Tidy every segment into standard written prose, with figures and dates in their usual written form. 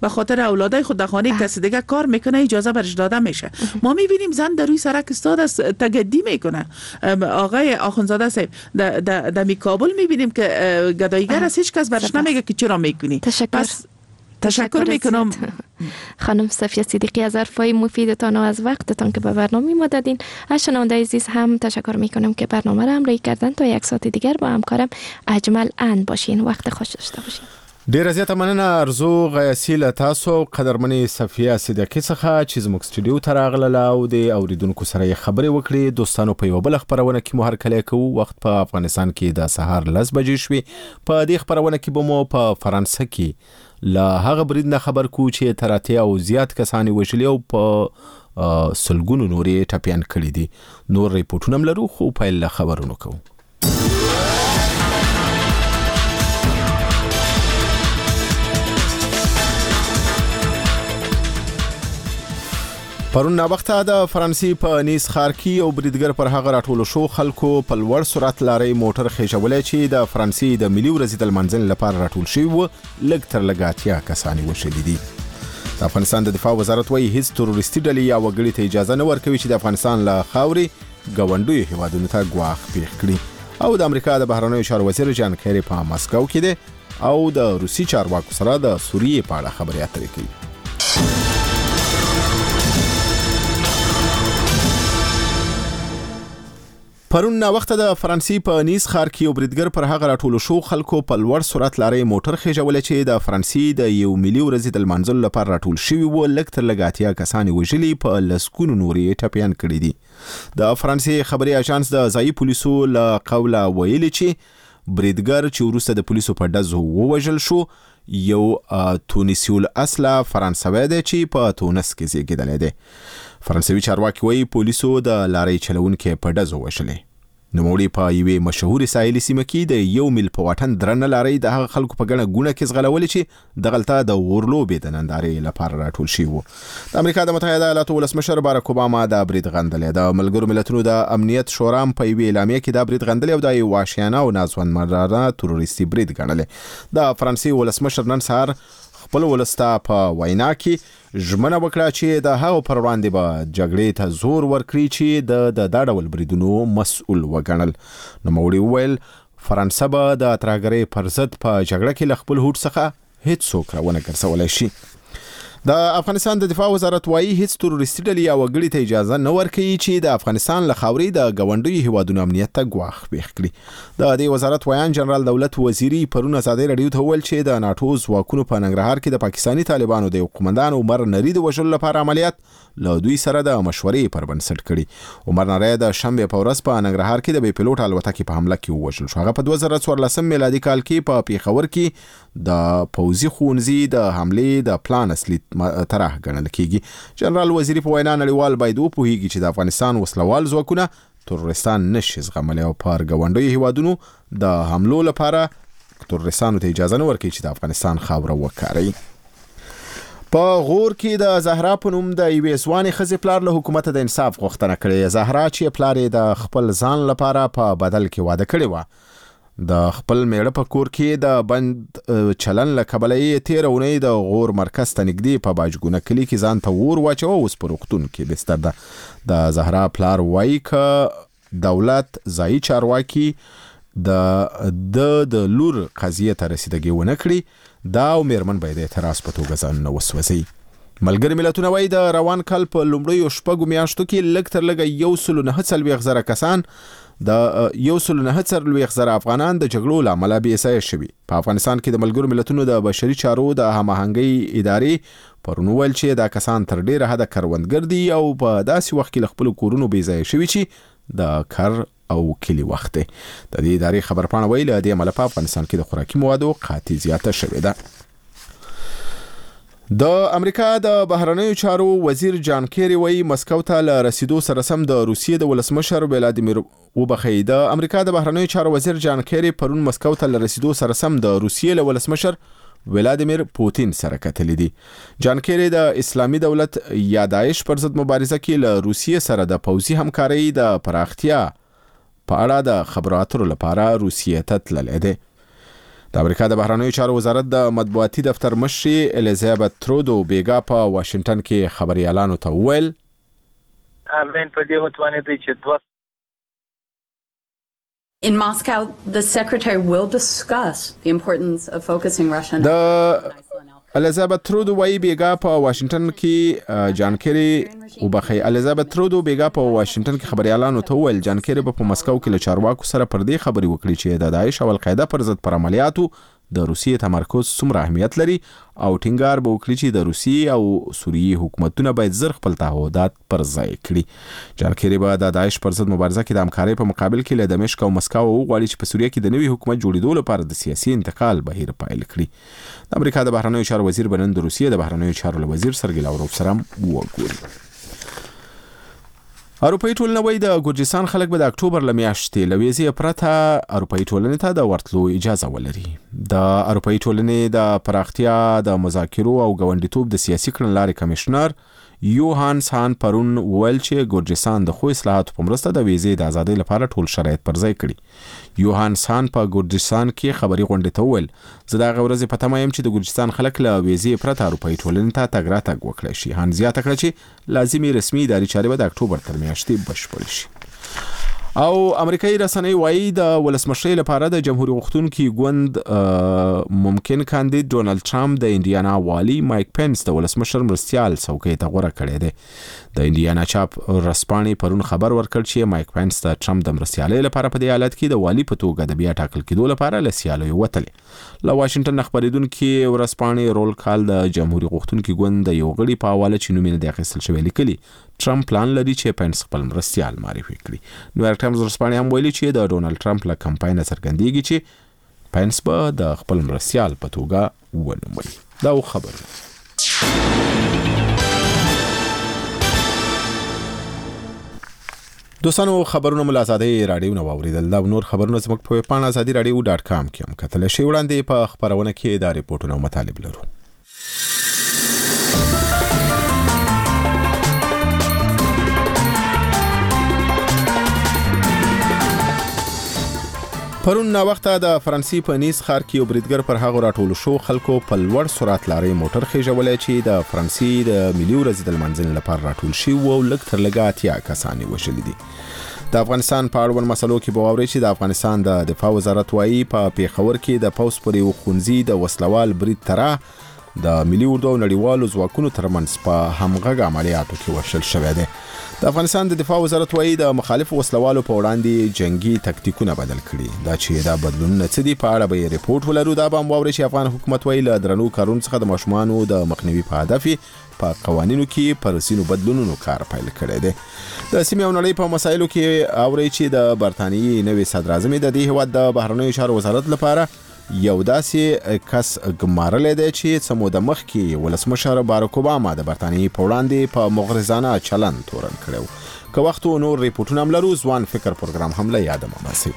به خاطر اولادای خود در خانه کسی دیگه کار میکنه اجازه برش داده میشه. ما میبینیم زن در روی سرک استاد است تگدی میکنه. آقای آخوندزاده صاحب در کابل میبینیم که گداییگر است، هیچ کس برش نمیگه که چرا میکنی. تشکر میکنم خانم صفیه صدیقی از حرفای مفیدتان و از وقتتان که به برنامه ما دادین. از شنونده عزیز هم تشکر میکنم که برنامه را همراهی کردن. تا یک ساعت دیگر با همکارم اجمل اند باشین. وقت خوش داشته باشین. ډیر زیاته مننه ارزو غیاسی له تاسو قدرمنې صفیه صدیقی څخه چې زموږ سټوډیو ته راغله او د اوریدونکو سره خبرې وکړې. دوستانو په یو بل خبرونه کې مو هرکلی کوو. وخت په افغانستان کې د سهار 10 بجې شوې. په دې خبرونه کې به مو په فرانسه کې له هغه برید نه خبر کو چې تر اتیا او زیات کسان وژلي او په سلګونو نورې ټپیان کړي دي. نور ریپورتونه هم لرو خو پیل له خبرونو کوو. پرون وخته د فرانسې په نیس ښار کې یو بریدګر پر هغه راټولو شو خلکو په لوړ سرعت لارې موټر خېژولی چې د فرانسې د ملي ورځې د لمانځنې لپاره راټول شوي وو. لږ تر لږه اتیا کسان یې وژلي دي. د افغانستان د دفاع وزارت وایي هیڅ تروریستي ډلې یا وګړي ته اجازه نه ورکوي چې د افغانستان له خاورې ګاونډیو هیوادونو ته ګواښ پېښ کړي. او د امریکا د بهرنیو چارو وزیر جان کیری په مسکو کې دی او د روسي چارواکو سره د سوریې په اړه خبرې اترې کوي. پرون وخته د فرانسې په نیس ښار کې یو بریدګر پر هغه راټولو شو خلکو په لوړ سرعت لارې موټر خېژولی چې د فرانسې د یو ملي ورځې د لمانځلو لپاره راټول شوي وو. لږ تر لږه اتیا کسان یې وژلي، په لسګونو نور یې ټپیان کړي دي. د فرانسې خبري اژانس د ځایي پولیسو له قوله ویلي چې بریدګر چې وروسته د پولیسو په ډزو ووژل شو یو تونسیول اصله فرانسوی دی چې په تونس کې زیږېدلی دی. فرانسوي چارواکي وایي پولیسو د لارۍ چلونکي په ډزو وژلی. نوموړي په یوې مشهورې ساحلي سیمه کې د 1 میل په واټن درنه لارۍ د هغه خلکو په ګڼه ګوڼه کې ځغلولې چې دغلته د اورلوبې د نندارې لپاره راټول شوي وو. د امریکا د متحده ایالاتو ولسمشر باراک اوباما دا برید غندلی. د ملګرو ملتونو د امنیت شورا په یوې اعلامیه کې دا برید غندلی او د وحشیانه او ناځوانمرانه تروریستي برید ګڼلی. د فرانسې ولسمشر نن سهار خپل ولسته په وینا کې ژمنه وکړه چې د هغو پر وړاندې به جګړې ته زور ورکړي چې د دا ډول بریدونو مسؤل وګڼل. نوموړي وویل فرانسه به د ترهګرۍ پر ضد په جګړه کې له خپل هوډ څخه هیڅوک راونه ګرځولی شي. د افغانستان د دفاع وزارت وایي هیڅ تروریستي ډلې یا وګړي ته اجازه نه ورکوي چې د افغانستان له خاورې د ګاونډیو هیوادونو امنیت ته ګواښ پېښ کړي. د دې وزارت ویان جنرال دولت وزیري پرون ازادۍ راډیو ته وویل چې د ناټو ځواکونو په ننګرهار کې د پاکستاني طالبانو د یو قومندان عمر نری د وژلو لپاره عملیات له دوی سره د مشورې پر بنسټ کړي. عمر نری د شنبې په ورځ په ننګرهار کې د بې پیلوټ الوتکې په حمله کې ووژل شو. هغه په 2014 میلادي کال کې په پیښور کې د پوځي ښوونځي د حملې د پلان اصلي طرح ګڼل کېږي. جنرال وزیري په وینا نړیوال باید وپوهیږي چې د افغانستان وسلوال ځواکونه تروریستان نشي زغملی او پر ګاونډیو هیوادونو د حملو لپاره تروریستانو ته اجازه نه ورکوي چې د افغانستان خاوره وکاروي. په غور کې د زهرا په نوم د یوې ځوانې ښځې پلار له حکومته د انصاف غوښتنه کړې. زهرا چې پلار یې د خپل ځان لپاره په بدل کې واده کړې وه، د خپل میړه په کور کې د بند چلن له کبله یې تېره اونۍ د غور مرکز ته نږدې په باجګونه کلي کې ځان ته اور واچوه. اوس په روغتون کې بستر ده. د زهرا پلار وایي که دولت ځایي چارواکي د لور قضیې ته رسیدګي ونه کړي دا او میرمن باید اعتراض په توګه ځانونه وسوځي. ملګري ملتونه وایي د روان کال په لومړیو 6 میاشتو کې لږ تر لږه 149,000 کسان د 149,000 افغانان د جګړو له امله بې ځایه شوي. په افغانستان کې د ملګرو ملتونو د بشري چارو د هماهنګۍ ادارې پرون وویل چې دا کسان تر ډیره حده کروندګر دي او په داسې وخت کې له خپلو کورونو بې ځایه شوي چې د کار او کلی وخت دی. د دې ادارې خبرپاڼه وایي له دې امله په افغانستان کې د خوراکي موادو قحطي زیاته شوې ده. د امریکا د بهرنیو چارو وزیر جان کیری وایي مسکو ته له رسیدو سره سم د روسیې د ولسمشر ولادیمیر د امریکا د بهرنیو چارو وزیر جان کیری پرون مسکو ته له رسیدو سره سم د روسیې له ولسمشر ولادیمیر پوتین سره کتلې دي. جان کیری د اسلامي دولت یا داعش پر ضد مبارزه کې له روسیې سره د پوځي همکارۍ د پراختیا په اړه د خبرو اترو لپاره روسیې ته تللی دی. د امریکا د بهرنیو چارو وزارت د مطبوعاتي دفتر مشر الیزابت ترودو بیګا په واشنگټن کې خبريالانو ته وویل امین په دې وتوانې دی چې In Moscow, the secretary will discuss the importance of focusing Russia on الیزابت ترودو وايي بیګا په واشنگټن کې جان کیری الیزابت ترودو بیګا په واشنگټن کې خبريالانو ته وویل جان کیری په مسکو کې له چارواکو سره پر دې خبري وکړي چې د داعش او القاعده پر ضد پر عملیاتو د روسیې تمرکز څومره اهمیت لري او ټینګار به وکړي چې د روسیې او سوریې حکومتونه باید زر خپل تعهدات پر ځای کړي جان کیری به د داعش پر ضد مبارزه کې د همکارۍ په مقابل کې له دمشق او مسکو وغواړي چې په سوریه کې د نوي حکومت جوړېدو لپاره د سیاسي انتقال بهیر پیل کړي د امریکا د بهرنیو چارو وزیر بنن د روسیې د بهرنیو چارو وزیر سرګی لاوروف سره وګوري اروپאי ټولنه وایي د ګورجستان خلک به د اکتوبر لمیاشتې لویزې پرته اروپאי ټولنې ته د ورتلو اجازه ولري د اروپאי ټولنې د پراختیا د مذاکرو او ګوندیتوب د سیاسي کړنلارې کمشنر یوهانس هان پرون ویل چې ګورجستان د خو اصلاحاتو په مرسته د ویزې د ازادۍ لپاره ټول شرایط پر ځای کړي یوهانس هان په ګورجستان کې خبري غونډه ته ویل زه دا غوړځ په تمه يم چې د ګورجستان خلک له ویزې پرته اروپאי ټولنې ته تګ راتګ وکړي شي هان زیاته کړ چې لازمي رسمي اداري چارې به د اکتوبر تر میاشتې بشپړ شي او امریکایي رسنۍ وایي د ولسمشر لپاره د جمهوریت غوښتونکي ګوند ممکن کاندید ډونالد ټرمپ د انډیانا والی مایک پنس د ولسمشر مرستيال څوکۍ ته غوړه کړې ده د انډیانا چاپ رسپانې پرون خبر ورکړ چې مایک پنس د ټرمپ د مرستيالۍ لپاره په دې حالت کې د والی په توګه د بیا ټاکل کېدو لپاره لسیالوي وتلې له واشنگټن خبرېدونکو ورسپانې رول کال د جمهوریت غوښتونکي ګوند د یو غړي په حواله چې نوم یې د اخیستل شوی لیکلي ټرمپ پلان لري چې پنس خپل مرستيال معرفي کړي نو ټایمز رسپانې هم ویلي چې د ډونالد ټرمپ له کمپاین څرګندېږي چې پنس به د خپل مرستيال په توګه ونوموي دا خبر دوستانو خبرونه مل آزادۍ رادیو نو اوریدل دا نور خبرونه زموږ په پاڼه azadi.radio.com کې هم کتل شي وړاندې په خبرونه کې دا ریپورتونه مطالب لرو پرون نا وخته د فرانسې په نیس ښار کې یو بریدګر پر هغه راټولو شو خلکو په لوړ سرعت لارې موټر خېژولې چې د فرانسې د ملي ورځې د لمانځنې لپاره راټول شي او لږ تر لږه 80 کسان وژلي دي د افغانستان په اړوند مسلو کې به واوري چې د افغانستان د دفاع وزارت وايي په پیښور کې د پوس پورې وخونځي د وسلوال برید ترا د ملي اردو نړیوالو ځواکونو ترمنځ په همغږ عملیاتو کې وشل شوې ده د افغانستان د دفاع وزارت وايي د مخالف وسلوالو په وړاندې جنگي تکتیکونه بدل کړي دا چې دا بدلونونه څه دي په اړه به ریپورت ولرو دا به واوري چې افغان حکومت وايي له درنو کارونو څخه د ماشومانو د مخنیوي په هدف په قوانینو کې پر سینو بدلونونو کار پیل کړی دی د سیمې او نړۍ په مسایلو کې اوري چې د برتانیې نوې صدر اعظم د دې هیواد د بهرنیو چارو وزارت لپاره یو داسې کس ګمارلې دی چې سمو د مخ کې ولسمشر باراک اوباما د برتانیې په وړاندې په مغرضانه چلند تورن کړو که وخت نور ریپورتونه هم لرو ځوان فکر پروګرام هم له یاده مباسي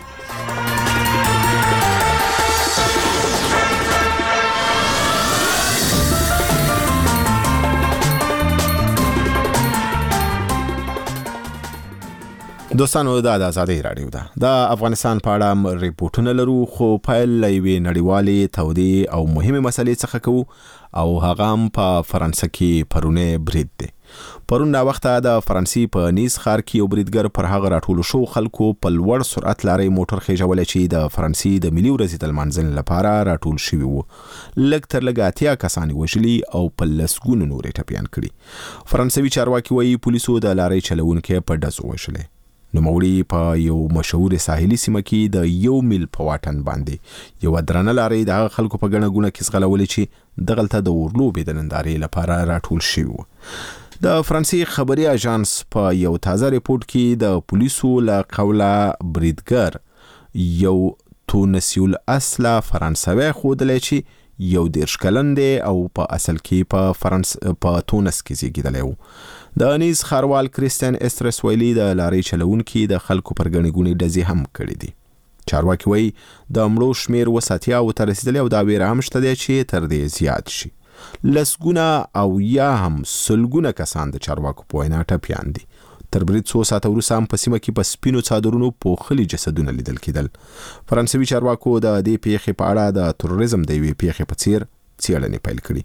دوستانو دا د آزادۍ رادیو ده د افغانستان په اړه ریپورتونه لرو خو پیل لوي نړیوالې تودي او مهمه مسلې څخه کوو او هغه هم په فرانسه کې پرونه برید دی پرون نا وخته د فرانسې په نیس ښار کې یو بریدګر پر هغه راټول شو خلکو په لوړ سرعت لارې موټر خېژولې چې د فرانسې د ملي ورځې د لمانځنې لپاره راټول شوی وو لږ تر لږه 80 کسان وژلي او په لسګونو نورې ټپيان کړي فرانسوي چارواکي وايي پولیسو د لارې چلوونکو په ډزو وژلې نوموړي په یو مشهور ساحلي سیمه کې د 1 میل په واټن باندې یو درنه لارې د خلکو په ګڼه ګوڼه کې ځغلولې چې دغلته د اورلوبې د نندارې لپاره راټول شوی د فرانسې خبري اژانس په یو تازه ریپورت کې د پولیسو له قوله بریدګر یو تونسیول اصله فرانسوي خودلې چې یو 10 کلن دی او په اصل کې په تونس کې زیږیدلی و د انیز خاروال کریستین استرس ویلی د لارې چلوونکي د خلکو پر ګڼې ګوڼې ډزې هم کړې دي چارواکي وایي د مړو شمیر وساتیا او تر رسیدلی او دا ویره هم شته دی چې تر دې زیات شي لسګونه او یا هم سلګونه کسان د چارواکو په وینا ټپیان دي تر برید 2 ساعته وروسته هم په سیمه کې په سپینو څادرونو پوښلي جسدونه لیدل کېدل. فرانسوي چارواکو د دې پیښې په اړه د تروریزم د یوې پیښې په څیر څېړنې پیل کړي.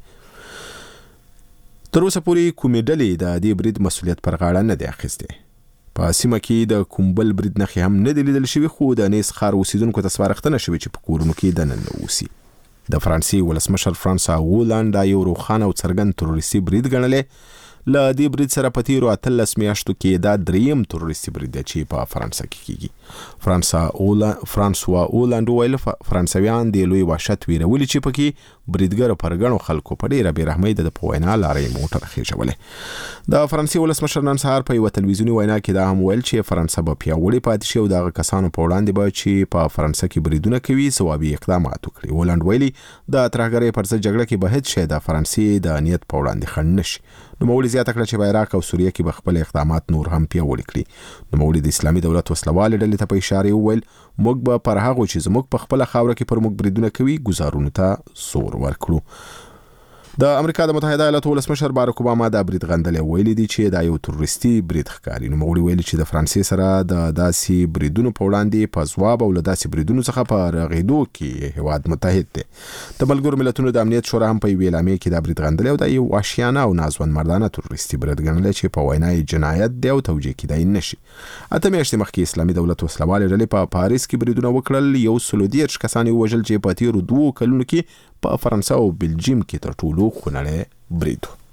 تر اوسه پورې کومې ډلې د دې برید مسؤلیت پر غاړه نه دی اخیستی. په سیمه کې د کوم بل برید نښې هم نه دي لیدل شوي، خو د نیس ښار اوسیدونکو ته سپارښتنه شوې چې په کورونو کې دننه اوسي. د فرانسې ولسمشر فرانسوا هولانډ دا یو روښانه او څرګند تروریستي برید ګڼلی. له دې برید سره په تیرو 18 میاشتو کې دا دریم تروریستي برید دی چې په فرانسه کې کیږي. فرانسوا هولانډ وویل فرانسویان د لوی وحشت ویرولي چې پکې بریدګر پر ګڼو خلکو په ډیره بېرحمۍ د په وینا لارې موټر خېژولی. د فرانسې ولسمشر نن سهار په یوه تلویزیوني وینا کې دا هم ویل چې فرانسه به پیاوړې پاتې شي او د هغه کسانو په وړاندې به چې په فرانسه کې بریدونه کوي ځوابي اقدامات وکړي. هولانډ ویلي د ترهګرۍ پر ضد جګړه کې به هېڅ شی د فرانسې د نیت په وړاندې خنډ نه شي. نوموړي زیاته کړه چې په عراق او سوریه کې به خپل اقدامات نور هم پیاوړي کړي. نوموړي د اسلامي دولت وسلوالې ډلې ته په اشاره وویل موږ به پر هغو چې زموږ په خپله خاوره کې پر موږ بریدونه کوي ګزارونو ته زور ورکړو. د امریکا د متحده ایالاتو ولسمشر باراک اوباما دا برید غندلی، ویلي دي چې دا یو تروریستي برید ښکاري. نوموړي ویلي چې د فرانسې سره د داسې بریدونو په وړاندې په ځواب او له داسې بریدونو څخه په رغېدو کې هیواد متحد دی. د ملګرو ملتونو د امنیت شورا هم په یوې اعلامیې کې دا برید غندلی او دا یو وحشیانه او ناځوانمردانه تروریستي برید ګڼلی چې په وینا یې جنایت دی او توجیه کیدای نه شي. 8 میاشتې مخکې اسلامي دولت وسلوالې ډلې په پاریس کې بریدونه وکړل. 130 کسان یې ووژل چې په تیرو 2 کلونو کې په فرانسه او بلجیم کې تر ټولو خونړی برید و.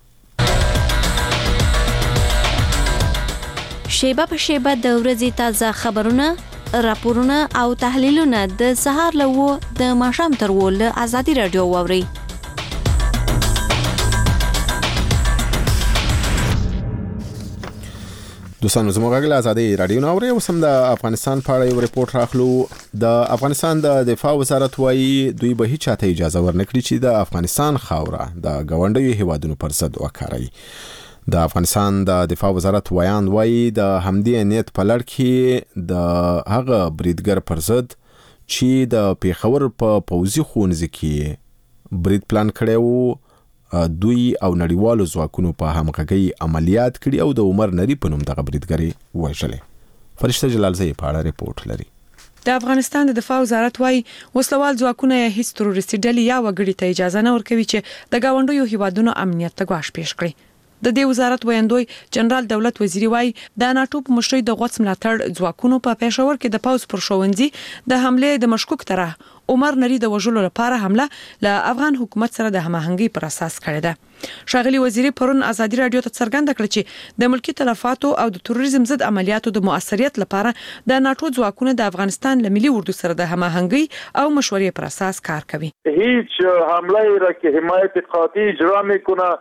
شیبه په شیبه د ورځې تازه خبرونه، راپورونه او تحلیلونه د سهار له 9 د ماښام تر 10 له ازادي رادیو واورئ. دوستانو زموږ غږ له ازادي رادیو نه اورئ. اوس هم د افغانستان په اړه یو ریپورټ راخلو. د افغانستان د دفاع وزارت وایي دوی به هیڅ چاته اجازه ورنکړي چې د افغانستان خاوره د ګاونډیو هیوادونو پر ضد وکاروي. د افغانستان د دفاع وزارت ویاند وایي د همدې نیت په لړ کې د هغه بریدګر پر ضد چې د پیښور په پوځي ښوونځي کې برید پلان کړی و دوی او نړیوالو ځواکونو په همغږۍ عملیات کړي او د عمر نری په نوم دغه بریدګرې وژلې. فرشته جلالزی په اړه ریپورټ لري. د افغانستان د دفاع وزارت وايي وسلوال ځواکونه هیڅ تروریستي ډلې یا وګړي ته اجازه نه ورکوي چې د ګاونډیو هیوادونو امنیت ته ګواښ پیښ کړي. د دې وزارت ویاندوی جنرال دولت وزیری وايي د ناتو په مشرۍ د غوڅ ملاتړ ځواکونو په پېښور کې د پاوز پر ښوونځي د حمله د مشکوک طرح عمر نری د وژلو لپاره حمله له افغان حکومت سره د هماهنګۍ پر اساس کړې ده. ښاغلي وزیری پرون ازادي رادیو ته څرګنده کړه چې د ملکی تلفاتو او د تروریزم ضد عملیاتو د مؤثریت لپاره د ناتو ځواکونه د افغانستان له ملي اردو سره د هماهنګۍ او مشورې پر اساس کار کوي. هیڅ حمله را که حمایت قاطع اجرا میکنه.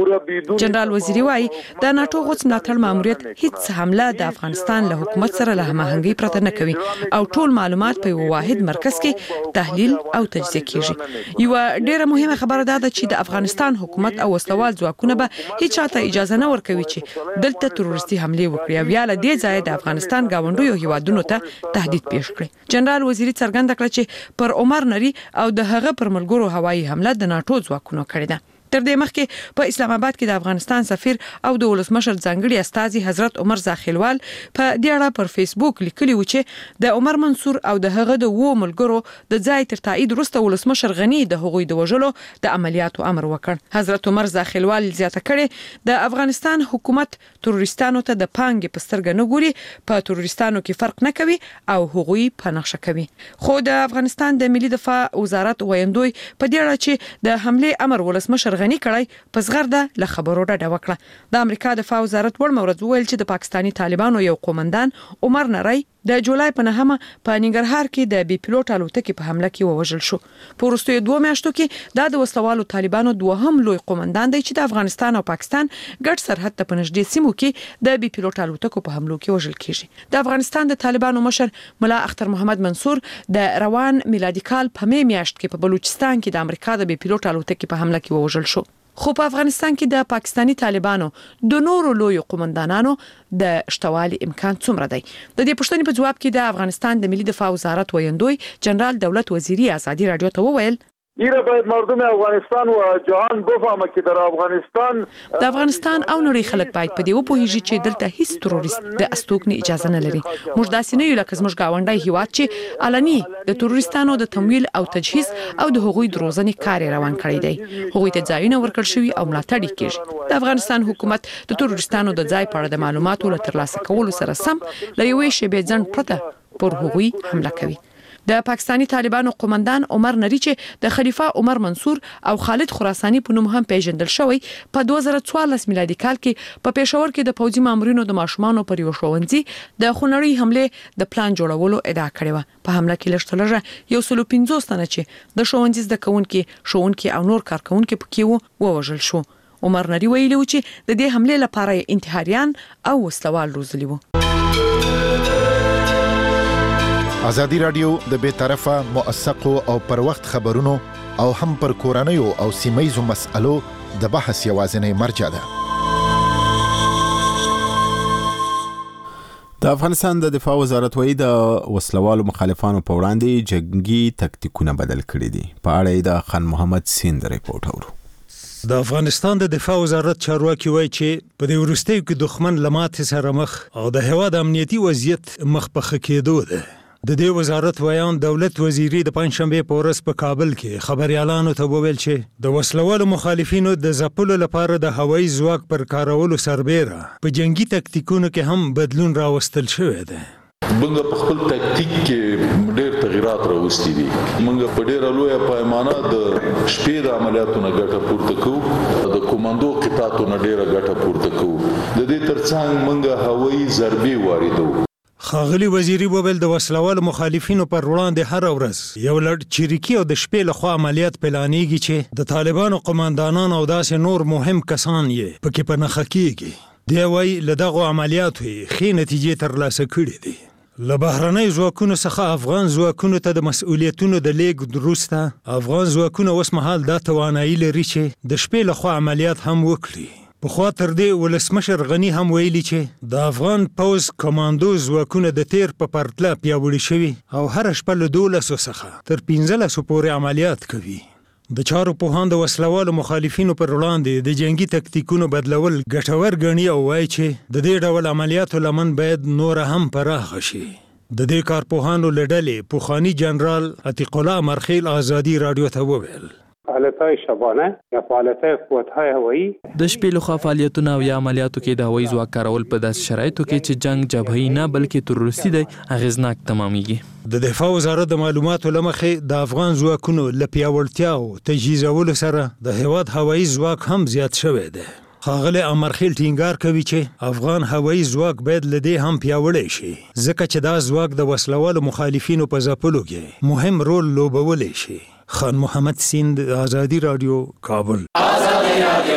جنرال وزیری وايي د ناتو غوڅ ملاتړ ماموریت هیڅ حمله د افغانستان له حکومت سره له هماهنګۍ پرته نه کوي او ټول معلومات په یو واحد مرکز کې تحلیل او تجزیه کیږي. یو ډیره مهمه خبره ده چې د افغانستان حکومت او وسلوال ځواکونه به هیڅ چاته اجازه نه ورکوي چې دلته تروریستي حمله وکړي او یا له دې ځای د افغانستان ګاونډیو هیوادونو ته تهدید پیښ کړي. جنرال وزیری څرګنده کړه چې پر عمر نری او د هغه پر ملګرو هوایي حمله د ناتو ځواکونو کړې ده. تر دې مخکې په اسلام آباد کې د افغانستان سفیر او د ولسمشر ځانګړي استازي حضرت عمر زاخیلوال په دې اړه پر فیسبوک لیکلي و چې د عمر منصور او د هغه د وو ملګرو د ځای تر تایید وروسته ولسمشر غنی د هغوی د وژلو د عملیاتو امر وکړ. حضرت عمر زاخیلوال زیاته کړي د افغانستان حکومت تروریستانو ته د پانګې په سترګه نه ګوري، په تروریستانو کې فرق نه کوي او هغوی په نقشه کوي. خو د افغانستان د ملي دفاع وزارت ویاندوی په دې اړه چې د حمله امر ولسمشر غنی کړی په زغرده له خبرو ډډه وکړه. د امریکا دفاع وزارت ورمورز ویل چې د پاکستانی طالبانو یو قومندان عمر نری د جولای په 9 په ننګرهار کې د بي پيلوټ الوتکې په حمله کې ووژل شو. په وروستیو 2 میاشتو کې د وسلوالو طالبانو دوهم لوی قومندان دی چې د افغانستان او پاکستان ګډ سرحد ته په نږدې سیمو کې د بي پيلوټ الوتکو په حملو کې وژل کیږي. د افغانستان د طالبانو مشر ملا اختر محمد منصور د روان میلادي کال په میاشت کې په بلوچستان کې د امریکا د بي پيلوټ الوتکې په حمله کې وژل شو. خو په افغانستان کې د پاکستانی طالبانو د نورو لوی قومندانانو د شتوالي امکان څومره دی؟ د دې پوښتنې په جواب کې د افغانستان د ملي دفاع وزارت ویاندوی جنرال دولت وزیری ازادي رادیو ته وویل ایره باید مردم افغانستان و جهان بفهمه که در افغانستان د افغانستان او نړۍ خلک باید په دې وپوهیږي چې دلته هیڅ تروریست د استوګنې اجازه نه لري. موږ داسې نه یو لکه زموږ ګاونډی هیواد چې علني د تروریستانو د تمویل او تجهیز او د هغوی د روزنې کار روان کړی دی. هغوی ته ځایونه ورکړل شوي او ملاتړ کیږي. د افغانستان حکومت د تروریستانو د ځای په اړه د معلوماتو له ترلاسه کولو سره سم له یوې شیبې ځنډ پرته پر هغوی حمله کوي. د پاکستانی طالبانو قومندان عمر نری چې د خلیفہ عمر منصور او خالد خراسانی په نوم هم پیژندل شوی په 2014 میلادي کال کې په پېښور کې د پوځي مامورینو د ماشومانو پر یو ښوونځي د خونړۍ حمله د پلان جوړولو ادعا کړې و. په حمله کې لږترلږه 115 تنه چې د ښوونځي زده کوونکي او نور کارکونکي پکې ووژل شو. عمر نری ویلي و چې د دې حمله لپاره انتحاریان او وسلوال روزلي وو. ازادي رادیو د بې طرفه موثقو او پر وخت خبرونو او هم پر کورنیو او سیمایزو مسألو د بحث یوازینی مرجع ده. د افغانستان د دفاع وزارت وایي د وسلوالو مخالفانو په وړاندې جنگي تکتیکونه بدل کړي دي. په اړه یې د خان محمد سیند ریپورت اورو. د افغانستان د دفاع وزارت چارواکي وایي چې په دې وروستیو کې دښمن له ماتې سره مخ او د هېواد امنیتي وضعیت مخ په ښه کېدو ده. د دې وزارت ویان دولت وزیري د پنځشنبه په ورځ په کابل کې خبريالانو ته وویل چې د وسلوالو مخالفینو د ځپلو لپاره د هوایي ځواک پر کارولو سربېره په جنگي تکتیکونو کې هم بدلون راوستل شوی دی. موږ په خپل تکتیک کې ډېر تغیرات راوستي دي. موږ په ډېر لویه پیمانه د شپې د عملیاتو نه ګټه پورته کوو، د کوماندو قطاعاتو نه ډېره ګټه پورته کوو. د دې ترڅنګ موږ هوایي ضربې واردوو. خاغلی وزیری وویل د وسلوالو مخالفینو پر وړاندې هر ورځ یو لړ چریکي او د شپې لخوا عملیات پلانېږي چې د طالبانو قوماندانان او داسې نور مهم کسان یې پکې په نښه کېږي. دی وایي له دغو عملیاتو یې ښې نتیجې ترلاسه کړي دي. له بهرنۍ ځواکونو څخه افغان ځواکونو ته د مسؤلیتونو د لیږد وروسته افغان ځواکونه اوس مهال دا توانایي لري چې د شپې لخوا عملیات هم وکړي. پخوا تر دې ولسمشر غنی هم ویلي چې د افغان پوز کماندو ځواکونه د تیر په پرتله پیاوړي شوي او هر شپه له 12 څخه تر 15 پورې عملیات کوي. د چارو پوهان د وسلوالو مخالفینو پر وړاندې د جنگي تکتیکونو بدلول ګټور ګڼي او وایي چې د دې ډول عملیاتو لمن باید نور هم پراخه شي. د دې کارپوهانو له ډلې پوخاني جنرال عتیق الله مرخیل ازادي رادیو ته وویل فعالیت‌های شبانه یا فعالیت‌های قوت‌های هوایی د شپې لخوا فعالیتونه او یا عملیاتو کې د هوایي ځواک کارول په داسې شرایطو کې چې جنگ جبهي نه بلکې تروریستي دی اغیزناک تمامېږي. د دفاع وزارت د معلوماتو له مخې د افغان ځواکونو له پیاوړتیا او تجهیزولو سره د هېواد هوایي ځواک هم زیات شوی دی. ښاغلی امرخیل ټینګار کوي چې افغان هوایي ځواک باید له دې هم پیاوړی شي ځکه چې دا ځواک د وسلوالو مخالفینو په ځپلو کې مهم رول لوبولی شي. خان محمد سیند آزادی رادیو کابل. آزادی رادیو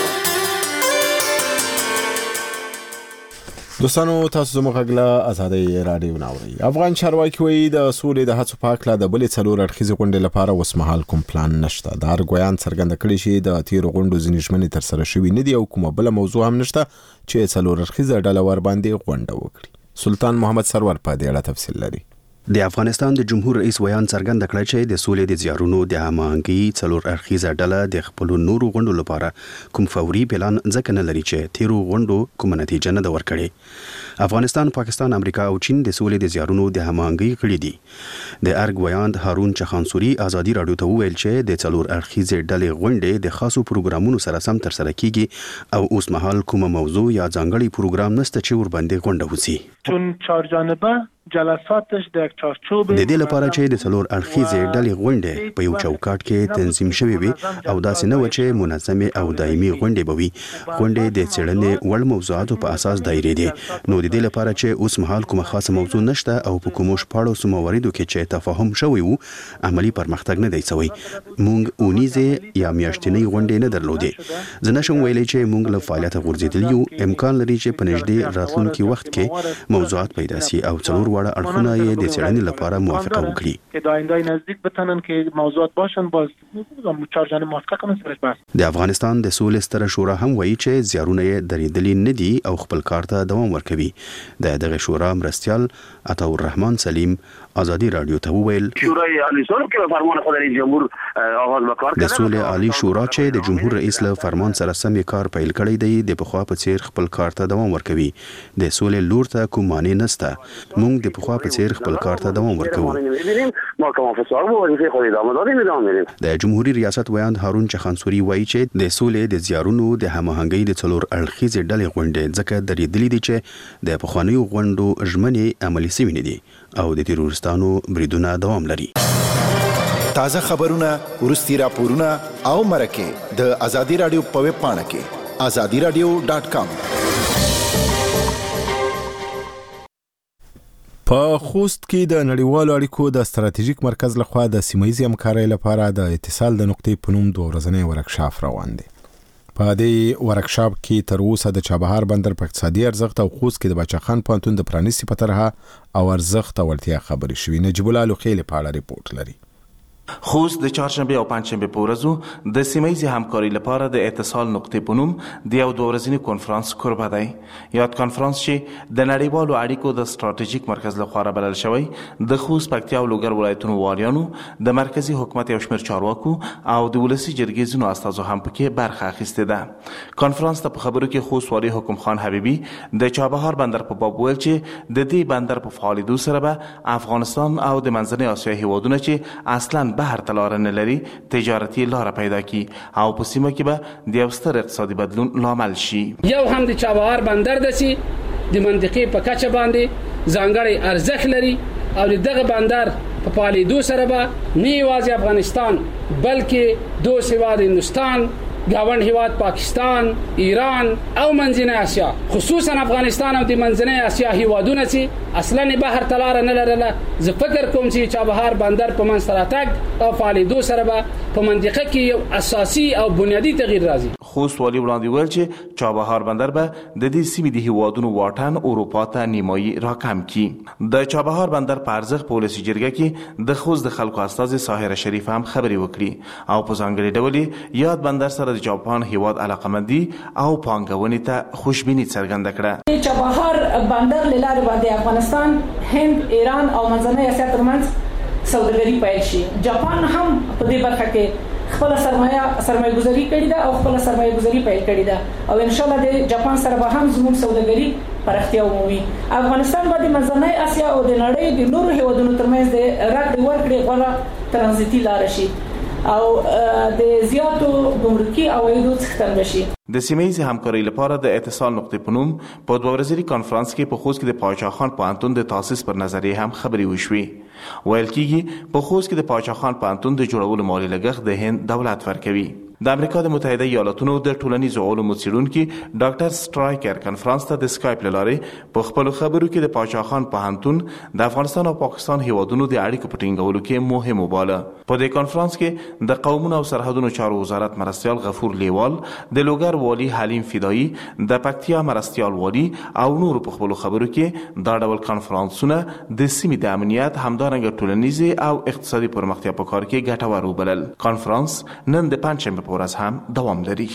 دوستانو تاسو زموږ غږ آزادی رادیو ناوړئ. افغان چارواکي وایي د سولې د هڅو په هکله د بلې څلور اړخیزې غونډې لپاره اوس مهال کوم پلان نشته. د ارګویان څرګنده کړې چې د تیرو غونډو ځینې ژمنې ترسره شوي نه دي او کومه بله موضوع هم نشته چې څلور اړخیزه ډله ورباندې غونډه وکړي. سلطان محمد سرور په دې اړه تفصیل لري. د افغانستان د جمهور رئیس ویان څرګنده کړه چې د سولې د زیارونو د هماهنګۍ څلور اړخیزه ډله د خپل نورو غونډو لپاره کوم فوري پلان ځکه نه لري چې تیرو غونډو کوم نتیجه نه ده ورکړې. افغانستان، پاکستان، امریکا او چین د سولې د زیارونو د هماهنګۍ غړي دي. د ارګ ویاند هارون چخانسوري آزادي رادیو ته وویل چې د څلور اړخیزه ډلې غونډې د خاصو پروګرامونو سره سم تر سره کیږي او اوس مهال کوم موضوع یا ځانګړی پروګرام نشته چې ورباندې غونډه وسی. چون چهار جانبه جلساتش د چارچوب د دې لپاره چې د څلور اړخیزې ډلې غونډې په یو چوکاټ کې تنظیم شوي وي او داسې نه و چې منظمې او دایمي غونډې به وي. غونډې د څېړنې وړ موضوعاتو په اساس دایرې دي. نو د دې لپاره چې اوس مهال کومه خاصه موضوع نشته او په کومو شپاړسو مواردو کې چې تفاهم شوی وو عملی پرمختګ نه دی شوی. موږ اونیزې یا میاشتنۍ غونډې نه درلودې. زه نشم ویلی چې موږ له فعالیته غورځېدلي یو. امکان لري چې په نږدې راتلونکي وخت کې موضوعات پیدا شي او څلور واړه اړخونه یې د څېړنې لپاره موافقه وکړي. که در آینده نزدیک بتونن که موضوعات باشن باز چهار جانب موافقه کنن سرش بس. د افغانستان د سولې ستره شورا هم وایي چې زیارونه یې درېدلي نه دي او خپل کار ته دوام ورکوي. د دغه شورا مرستیال عطاالرحمن سلیم ازادي رادیو ته وویل شورای عالی صلح کې فرمان خدای جمهور آغاز وکړ د سولې عالی شورا چې د جمهور رئیس له فرمان سره سمې کار پیل کړی دی د پخوا په څیر خپل کار ته دوام ورکوي د سولې لور ته کوم معنی نشته موږ د پخوا په څیر خپل کار ته دوام ورکوو د جمهوریت ریاست ویاند هارون چخانسوري وایي چې د سولې د زیارونو د هماهنګۍ د څلور اړخیزې ډلې غونډې ځکه درېدلې دي چې د پخوانیو غونډو ژمنې عملي سوي نه دي او د تیرورستانو بریدونه دوام لري. تازه خبرونه ورستي راپورونه او مرکه د ازادي رادیو په ویب پاڼه کې azadiradio.com. په خوست کې د نړیوالو اړیکو د ستراتیژیک مرکز لخوا د سیمه‌ییزې همکارۍ لپاره د اتصال د نقطې په نوم 2 ورځنی ورکشاپ روان دی. په دې ورکشاپ کې تر اوسه د چابهار بندر په اقتصادي ارزښت او خوست کې د بچخان پوهنتون د پرانیستي په طرحه او ارزښت او اړتیا خبرې شوې. نجیب الله لوخیل په اړه ریپورت لري. خوست د چهارشنبه او پنجشنبه په ورځو د سیمه‌ییزې همکارۍ لپاره د اتصال نقطې په نوم د یو 2 ورځني کنفرانس کوربه دی. یاد کنفرانس چې د نړیوالو اړیکو د ستراتیژیک مرکز لخوا بلل شوی د خوست، پکتیا او لوګر ولایتونو والیانو د مرکزی حکومت یو شمېر چارواکو او د ولسي جرګې ځینو استازو هم پکې برخه اخیستې ده. کنفرانس ته په خبرو کې خوست والي حکم خان حبیبي د چابهار بندر په باب ویل چې د دې بندر په فعالیدو سره به افغانستان او د منځنۍ اسیا هیوادونه چې اصلا بهر ته لاره نه لري تجارتي لاره پیدا کی او په سیمه کې به د یو ستر اقتصادي بدلون لامل شي. یو هم د چابهار بندر دسی د منطقې په کچه باندې ځانګړی ارزښت لري او دغه بندر په فعالیدو سره به نه یوازې افغانستان بلکې دوست هیواد هندوستان، گاوند هیواد پاکستان، ایران او منځنۍ اسیا خصوصا افغانستان او د منځنۍ اسیا هیوادونه چې اصلا بهر تلاره نه لرله زه فکر کوم چې چابهار بندر په منځ تراتګ او فعالیدو سره به په منطقه کې یو اساسي او بنیادی تغییر راځي. خوست والی وړاندې ویل چې چابهار بندر به د دې سیمې د هیوادونو واټن اروپا ته نیمایي راکم کړي. د چابهار بندر په ارزښت په ولسي جرګه کې د خوست د خلکو استازي ساحره شریف هم خبرې وکړي او په ځانګړي ډول یاد بندر سره د جاپان هیواد علاقمندي او پانګونې ته خوشبیني څرګنده کړه. چابهار بندر لاره باندې افغانستان، هند، ایران او منځنۍ اسیا ترمنځ سوداګري پیل شي. جاپان هم په دې برخه کې خپل سرمایه گذاری کړې ده او خپل سرمایه گذاری پیل کړې ده او ان شاء الله د جاپان سره به هم زموږ سوداګري پراختیا ومومي. افغانستان باندې منځنۍ اسیا او د نړۍ د نورو هیوادونو ترمنځ د راکړې ورکړې غوړه ترانزیتي لار شي او د زیاتو ګمرکي عوایدو څخه بشي. د سیمه‌ییزې همکارۍ لپاره د اتصال نقطې په نوم په 2 ورځني کنفرانس کې په خوست کې د پاچا خان پوهنتون د تاسیس پر نظریه هم خبرې وشوې. ویل کېږي په خوست کې د پاچا خان پوهنتون د جوړولو مالي لګښت د هند دولت ورکوي. د امریکا د متحده ایالاتونو د ټولنیزو علومو څیړونکي ډاکټر سټرایکر کنفرانس ته د سکایپ له لارې په خپلو خبرو کې د پاچا خان پوهنتون د افغانستان او پاکستان هیوادونو د اړیکو په ټینګولو کې مهم وباله. په دې کنفرانس کې د قومونو او سرحدونو چارو وزارت مرستیال غفور لیوال، د لوګر والی حلیم فدایی، د پکتیا مرستیال والی او نور په خپلو خبرو کې دا ډول کنفرانسونه د سیمې د امنیت همدارنګه ټولنیزې او اقتصادي پرمختیا په کار کې ګټور وبلل. کنفرانس نن د پنجشنبه په ورځ هم دوام لري.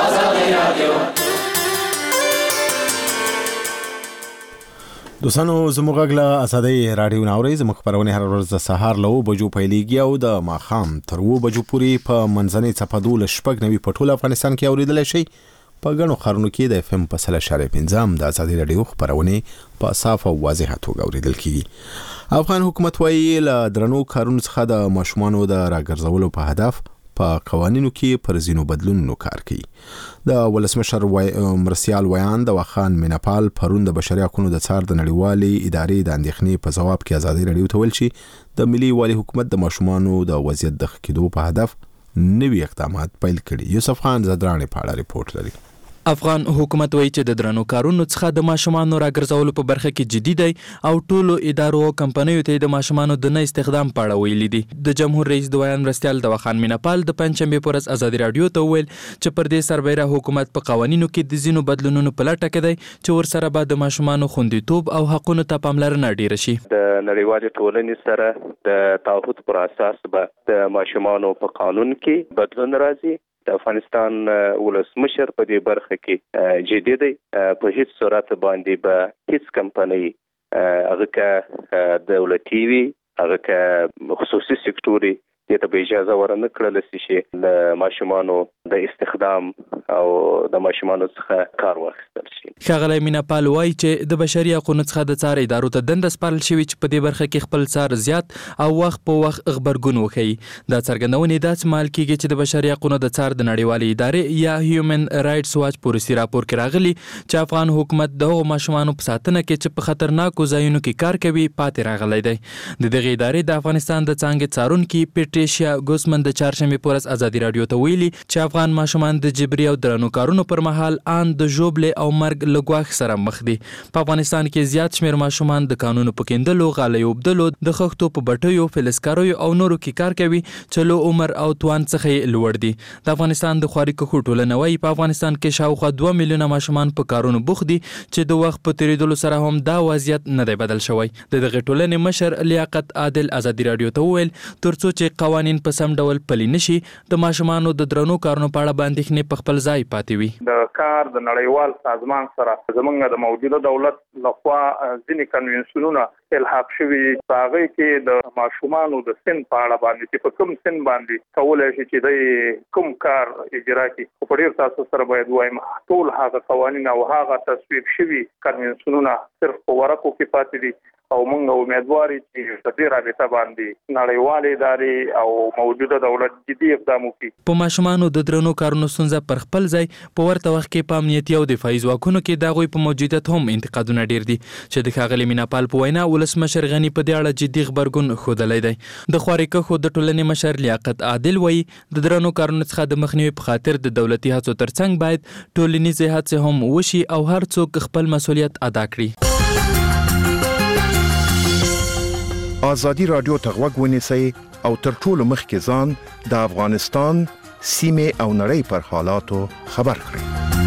دوستانو زموږ غږ له ازادي رادیو ناوري زموږ خبرونه هر ورځ د سهار له 9 بجو پیلېږي او د ماښام تر 9 بجو پورې په منځنۍ څپه 12 په ټول افغانستان کې اوریدل شي. په غنو خارونو کې د FM په 1.5 د ازادي رادیو خبرونه په صاف او واضح توګه اوریدل کیږي. افغان حکومت وايي له درنو کارونو څخه د ماشومانو د راګرځولو په هدف په قوانینو کې پر ځینو بدلونونو کار کوي. د ولسمشر مرستیال ویاند وخان میناپال پرون د بشري حقوقو د څار د نړیوالې ادارې د اندېښنې په جواب کې ازادي رادیو ته ویل چې د ملي والي حکومت د ماشومانو د وضعیت د ښه کېدو په هدف نوي اقدامات پیل کړي. یوسف خان زدرانی په اړه ریپورت لري. افغان حکومت وایي چې د درنو کارونو څخه د ماشومانو راګرځولو په برخه کې جدي دی او ټولو ادارو او کمپنیو ته د ماشومانو د نه استخدام په اړه ویلي دي. د جمهور رئیس د ویان مرستیال د وخان میناپال د پنځمبه پر ورځ ازادي رادیو ته ویل چې پر دې سربېره حکومت په قوانینو کې د زینو بدلونونو په لټه کې دی چې ورسره به د ماشومانو خوندیتوب او حقوقو ته پاملرنه ډیره شي. د نړیوالې ټولنې سره د تعهد پر اساس به د ماشومانو په قانون کې بدلون راځي. د افغانستان ولسمشر په دې برخه کې جدي دی. په هیڅ صورت باندې به هیڅ کمپنۍ هغه که دولتي وي هغه که خصوصي سکتوري ته به اجازه ورنه کړل شي د ماشومانو د استخدام او د ماشومانو څخه کار واخیستل شي. ښاغلی مینا پال وایي چې د بشري حقوقو څخه د څار ادارو ته دنده سپارل شوې چې په دې برخه کې خپل څار زیات او وخت په وخت غبرګون وښیي. دا څرګندونې داسې مهال کېږي چې د بشري حقوقو د څار د نړیوالې ادارې یا هیومن رایټس واچ په روسي راپور کې راغلي چې افغان حکومت د هغو ماشومانو په ساتنه کې چې په خطرناکو ځایونو کې کار کوي پاتې راغلی دی. د دغې ادارې د افغانستان د څانګې څارونکي پیټریشیا ګوسمن د چهارشنبې په ورځ ازادي راډیو ته ویلي چې افغان ماشومان د جبري او درنو کارونو پر مهال ان د ژوبلې او مرګ له ګواښ سره مخ دي. په افغانستان کې زیات شمېر ماشومان د قانونو په کیندلو، غالیو اوبدلو، د خښتو په بټیو، فلزکاریو او نورو کې کار کوي چې له عمر او توان څخه یې لوړ دي. د افغانستان د خواري کښو ټولنه وایي په افغانستان کې شاوخوا 2 میلیونه ماشومان په کارونو بوخت دي چې د وخت په تیریدلو سره هم دا وضعیت نه دی بدل شوی. د دغې ټولنې مشر لیاقت عادل ازادي راډیو ته وویل ترڅو چې قوانین په سم ډول پلي نشي د ماشومانو د درنو کارونو په اړه باندېښنې په خپل ځای پاتې وي. د کار د نړیوال سازمان سره زمونږ د موجوده دولت لخوا ځینې کنوینسیونونه الحاق شوي هغه کې د ماشومانو د سن په اړه باندې چې په کوم سن باندې کولای شي چې د کوم کار اجرا کړي. په ډیر تاسو سره باید وایم ټول هغه قوانین او هغه تصویب شوي کنوینسیونونه صرف په ورقو کې پاتې دي او موږ امیدوار یو چې په دې رابطه باندې نړیوالې ادارې او موجوده دولت جدي اقدام وکړي. په ماشومانو د درنو کارونو ستونزه پر خپل ځای په ورته وخت کې په امنیتي او دفاعي ځواکونو کې د هغوی په موجودیت هم انتقادونه ډیر دي چې د ښاغلي مینا پال په وینا ولسمشر غني په دې اړه جدي غبرګون ښودلی دی. د خواري کښو د ټولنې مشر لیاقت عادل وایي د درنو کارونو څخه د مخنیوي په خاطر د دولتي هڅو ترڅنګ باید ټولنیزې هڅې هم وشي او هر څوک خپل مسؤلیت ادا کړي. ازادي راډیو ته غوږ ونیسئ او تر ټولو مخکې ځان د افغانستان سیمې او نړۍ پر حالاتو خبر کړئ.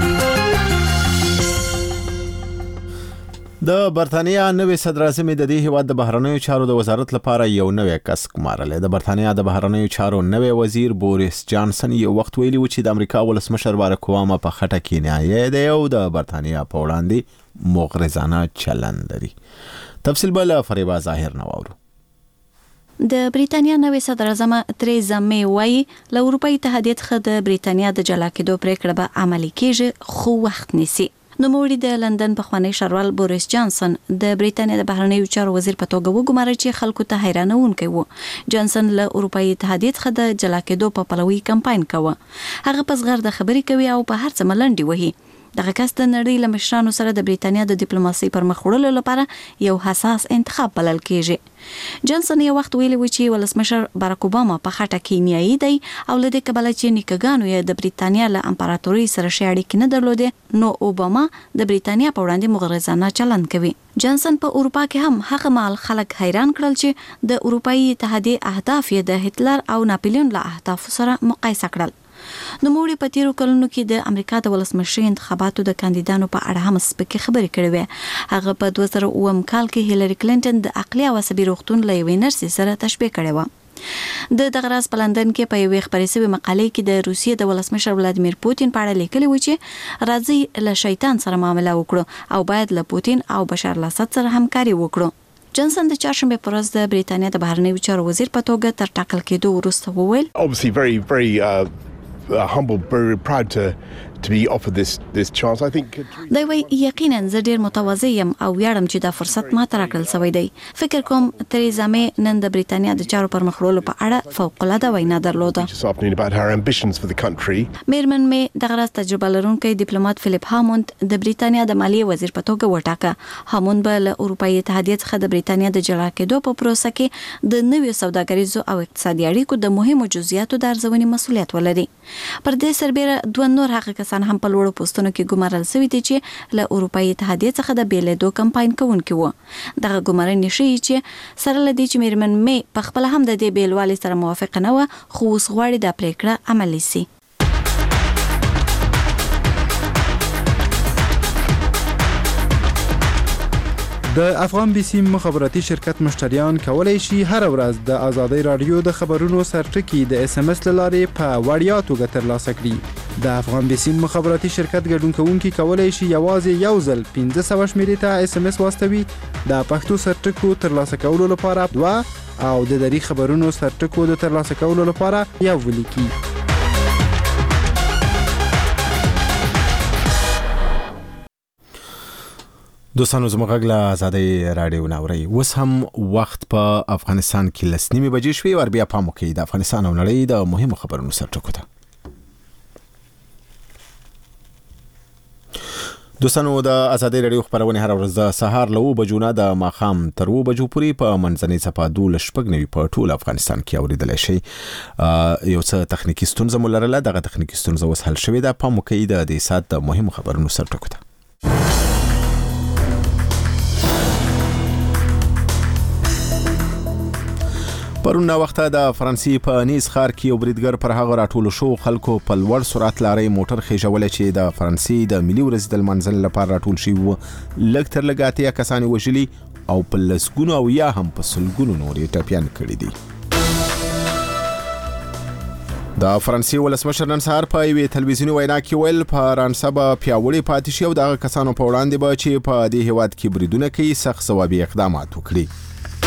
د برتانیا نوې صدر اعظم د دې هیواد د بهرنیو چارو د وزارت لپاره یو نوې کس ګمارلی. د برتانیا د بهرنیو چارو نوې وزیر بوریس جانسن یو وخت ویلي و چې د امریکا ولسمشر باراک اوباما په خټه کې نیایي دی او د برتانیا په وړاندې مغرضانه چلند لري. تفصیل به له فریبا ظاهر نه واورو. د بریتانیا نوې صدر اعظم تریزا می وایي له اروپایي اتحادیې څخه د بریتانیا د جلا کېدو پریکړه به عملي کېږي خو وخت نیسي. نوموړي د لندن پخوانی ښاروال بوریس جانسن د بریتانیا د بهرنیو چارو وزیر په توګه وګمارل چې خلکو ته حیرانونکی و. جانسن له اروپایي اتحادیې څخه د جلا کېدو په پلوي کمپاین کوه. هغه په زغرده خبرې کوي او په هر څه ملنډې وهي. دغه کس د نړۍ له مشرانو سره د بریتانیا د ډیپلوماسۍ پر مخ وړلو لپاره یو حساس انتخاب بلل کېږي. جانسن یو وخت ویلي و چې ولسمشر باراک اوباما په خټه کې نیایي دی او له دې کبله چې نیکهګانو یې د بریتانیا له امپراتورۍ سره ښې اړیکې نه درلودې نو اوباما د بریتانیا په وړاندې مغرضانه چلند کوي. جانسن په اروپا کې هم هغه مهال خلک حیران کړل چې د اروپایي اتحادیې اهداف یې د هټلر او ناپلیون له اهدافو سره مقایسه کړل. نوموړي په تیرو کلونو کې د امریکا د ولسمشرۍ انتخاباتو د کاندیدانو په اړه هم سپکې خبرې کړې وې. هغه په 2009 کال کې هیلری کلینټن د عقلي او عصبي روغتون له یوې نرسې سره تشبیه کړې وه. د دغه راز په لندن کې په یوې خپرې شوې مقالې کې د روسیې د ولسمشر ولادیمیر پوتین په اړه لیکلي و چې راځي له شیطان سره معامله وکړو او باید له پوتین او بشار الاسد سره همکاري وکړو. جانسن د چهارشنبې په ورځ د بریتانیا د بهرنیو چارو وزیر په توګه تر ټاکل کېدو وروسته وویل obviously very humble, very proud to be offered this chance. I think دا وی یقینا زه ډیر متواضع یم او ویاړم چې دا فرصت ما ته راکړل شوی دی. فکر کوم تریزا می نن د بریتانیا د چارو پر مخ وړلو په اړه فوق العاده وینا درلوده. میرمن می دغه راز تجربه لرونکی ډیپلوماټ فلیپ هاموند د بریتانیا د مالیې وزیر په توګه وټاکه. هاموند به له اروپایي اتحادیې څخه د بریتانیا د جلا کېدو په پروسه کې د نویو سوداګریزو او اقتصادي اړیکو د مهمو جزئیاتو د ارزونې مسؤلیت ولري. پر دې سربېره دوه نور هغه کسان هم په لوړو پوسټونو کې ګمارل شوي دي چې له اروپایي اتحادیې څخه د بیلیدو کمپاین کوونکي وو. دغه ګمارنې ښیي چې سره له دې چې میرمن می په خپله هم د دې بیلوالي سره موافقه نه وه خو اوس غواړي دا پریکړه عملي سي. د افغان بي سي مخابراتي شرکت مشتریان کولای شي هر ورځ د آزادۍ رادیو د خبرونو سرټکی د اس ام اس لارې په وړیا توګه ترلاسه کړي. د افغان بي سي مخابراتي شرکت ګډون کوونکي کولای شي یوازې یو ځل 1500 شمیرې ته اس ام اس واستوي. د پښتو سرټکو ترلاسه کولو لپاره 2 او د دری خبرونو سرټکو د ترلاسه کولو لپاره یو ولیکي. دوستانو زموږ غږ له آزادۍ راډیو ناوري اوس هم وخت په افغانستان کې 9:30 بجې شوې او بیا پام وکړئ د افغانستان او نړۍ د مهمو خبرونو سرټکو ته. دوستانو د آزادۍ راډیو خبرونه هر ورځ د سهار له 9 بجو نه د ماښام تر 2 بجو پورې په منځنۍ صفحه 12 په ټول افغانستان کې اوریدلای شئ. یو څه تخنیکی ستونزه مو لرله، دغه تخنیکی ستونزه اوس حل شوې ده. پام وکړئ د دې سات د مهمو خبرونو سرټکو ته. پرون وخته د فرانسې په نیز ښار کې یو بریدګر پر هغه راټولو شو خلکو په لوړ سرعت لارې موټر خېژولې چې د فرانسې د ملي ورځې د لمانځل لپاره راټول شوي وو. لږ تر لږه 80 کسان وژلي او په لسګونو او یا هم په سلګونو نور یې ټپیان کړي دي. د فرانسې ولسمشر نن سهار په یوې تلویزیوني وینا کې ویل فرانسه به پیاوړې پاتې شي او دغه کسانو په وړاندې به چې په دې هیواد کې بریدونه کوي سخت ځوابي اقدامات وکړي.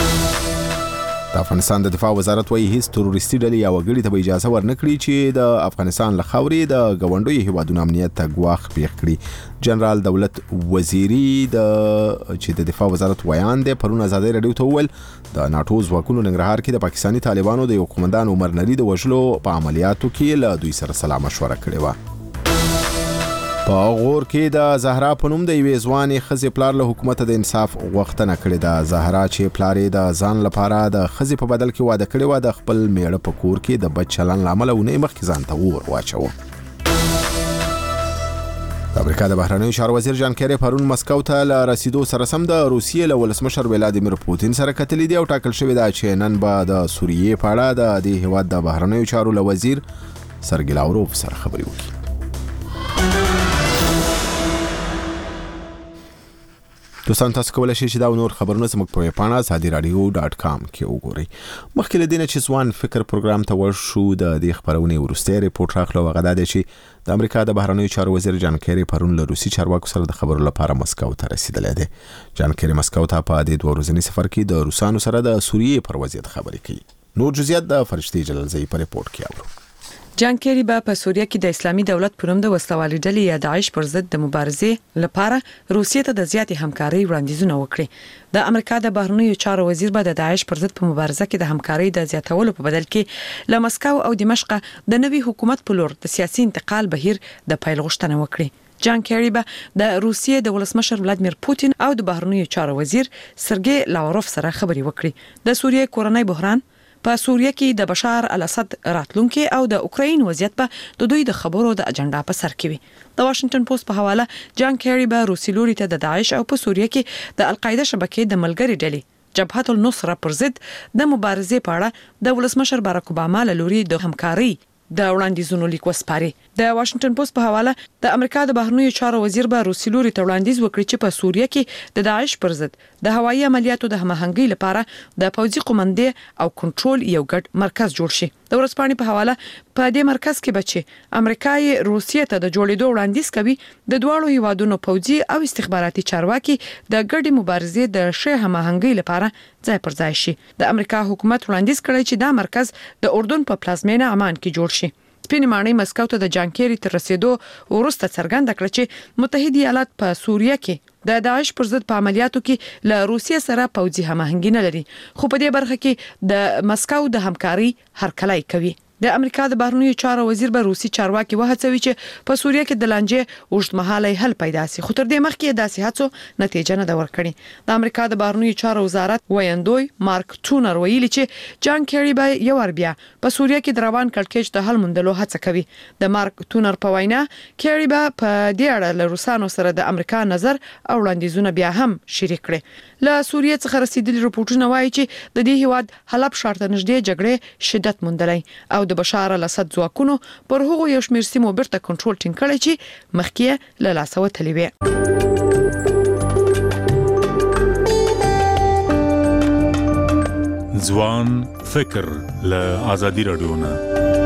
د افغانستان د دفاع وزارت وايي هیڅ تروریستي ډلې یا وګړي ته اجازه ورنکړي چې د افغانستان له خاورې د ګاونډیو هیوادونو امنیت ته ګواښ پیښ کړي. جنرال دولت وزیری چې د دفاع وزارت ویان دی پرون آزادۍ راډیو ته وویل د ناټو ځواکونو ننګرهار کې د پاکستاني طالبانو د یو قومندان عمر نری د وژلو په عملیاتو کې له دوی سره سلا مشوره کړې وه. په غور کې د زهرا په نوم د یوې ځوانې ښځې پلار له حکومت د انصاف غوښتنه کړې ده. زهرا چې پلار یې د ځان لپاره د ښځې په بدل کې واده کړی و، د خپل میړه په کور کې د بد چلند له امله اونۍ مخکې ځان ته اور واچوه. د امریکا د بهرنیو چارو وزیر جان کیری پرون مسکو ته له رسیدو سره سم د روسیې له ولسمشر ولادیمیر پوتین سره کتلې دي او ټاکل شوې ده چې نن به د سوریې په اړه د دې هیواد د بهرنیو چارو له وزیر سرګی لاوروف سره خبرې وکړي. دوستان تاسو کولای شئ چې دا نور خبرونه زموږ په ویبپاڼه azadiradio.com کې وګورئ. مخکې له دې نه چې ځوان فکر پروګرام ته ورشو د دې خبرونې وروستی ریپورټ راغلی هغه دا دی چې د امریکا د بهرنیو چارو وزیر جان کیری پرون له روسي چارواکو سره د خبرو لپاره مسکو ته رسیدلی دی. جان کیری مسکو ته په دې 2 ورځني سفر کې د روسانو سره د سوریې پر وضعیت خبرې کوي. نور جزئیات د فرشتي جلالزئی په ریپورت کې اورو. جان کیری په سوریه کې د اسلامي دولت پر نوم د وسلوالې ډلې یا داعش پر ضد د مبارزې لپاره روسیې ته د زیاتې همکاري وړاندیزونه وکړي. د امریکا د بهرنیو چارو وزیر به د داعش پر ضد په مبارزه کې د همکاري د زیاتولو په بدل کې له مسکو او دمشق د نوي حکومت په لور د سیاسي انتقال بهیر د پیل غوښتنه وکړي. جان کیری به د روسیې د ولسمشر ولادیمیر پوتین او د بهرنیو چارو وزیر سرګی لاوروف سره خبرې وکړي. د سوریې کورنۍ بحران په سوریه کې د بشار الاسد راتلونکي او د اوکراین وضعیت په د دوی د خبرو د اجنډا په سر کې وي. د واشنگټن پوسټ په حواله جان کیری به روسي لوري ته د داعش او په سوریه کې د القاعده شبکې د ملګری ډلې جبهت النصره پر ضد د مبارزې په اړه د ولسمشر باراک اوباما له لوري د همکاري د وړاندیزونو لیک وسپاري. د واشنگټن پوسټ په حواله د امریکا د بهرنیو چارو وزیر به روسي لوري ته وړاندیز وکړي چې په سوریه کې د داعش پر ضد د هوایي عملیاتو د هماهنګۍ لپاره د پوځي قومندې او کنټرول یو ګډ مرکز جوړ شي. د ورځپاڼې په حواله په دې مرکز کې بچي امریکا یې روسیې ته د جوړېدو وړاندیز کوي د دواړو هیوادونو پوځي او استخباراتي چارواکي د ګډې مبارزې د ښه هماهنګۍ لپاره ځای پر ځای شي. د امریکا حکومت وړاندیز کړی چې دا مرکز د اردن په پلازمینه عمان کې جوړ شي. سپینې ماڼۍ مسکو ته د جان کیری تر رسیدو وروسته څرګنده کړه چې متحده ایالات په سوریه کې د داعش پر ضد په عملیاتو کې له روسیې سره پوځي هماهنګي نه لري، خو په دې برخه کې د مسکو د همکاري هرکلی کوي. د امریکا د بهرنیو چارو وزیر به روسي چارواکي وهڅوي چې په سوریه کې د لانجې اوږدمهاله حل پیدا شي، خو تر دې مخکې داسې هڅو نتیجه نه ده ورکړې. د امریکا د بهرنیو چارو وزارت ویاندوی مارک ټونر ویلي چې جان کیری به یو بیا په سوریه کې د روان کړکېچ د حل موندلو هڅه کوي. د مارک ټونر په وینا کیری به په دې اړه له روسانو سره د امریکا نظر او وړاندیزونه بیا هم شریک کړي. له سوریې څخه رسیدلي رپورټونه وایي چې د دې هیواد حلب ښار ته نږدې جګړې شدت موندلی او د بشار الاسد ځواکونو پر هغو یو شمېر سیمو بیرته کنټرول ټینګ کړی چې مخکې له لاسه وتلې وې. ځوان فکر له آزادي رادیو نه.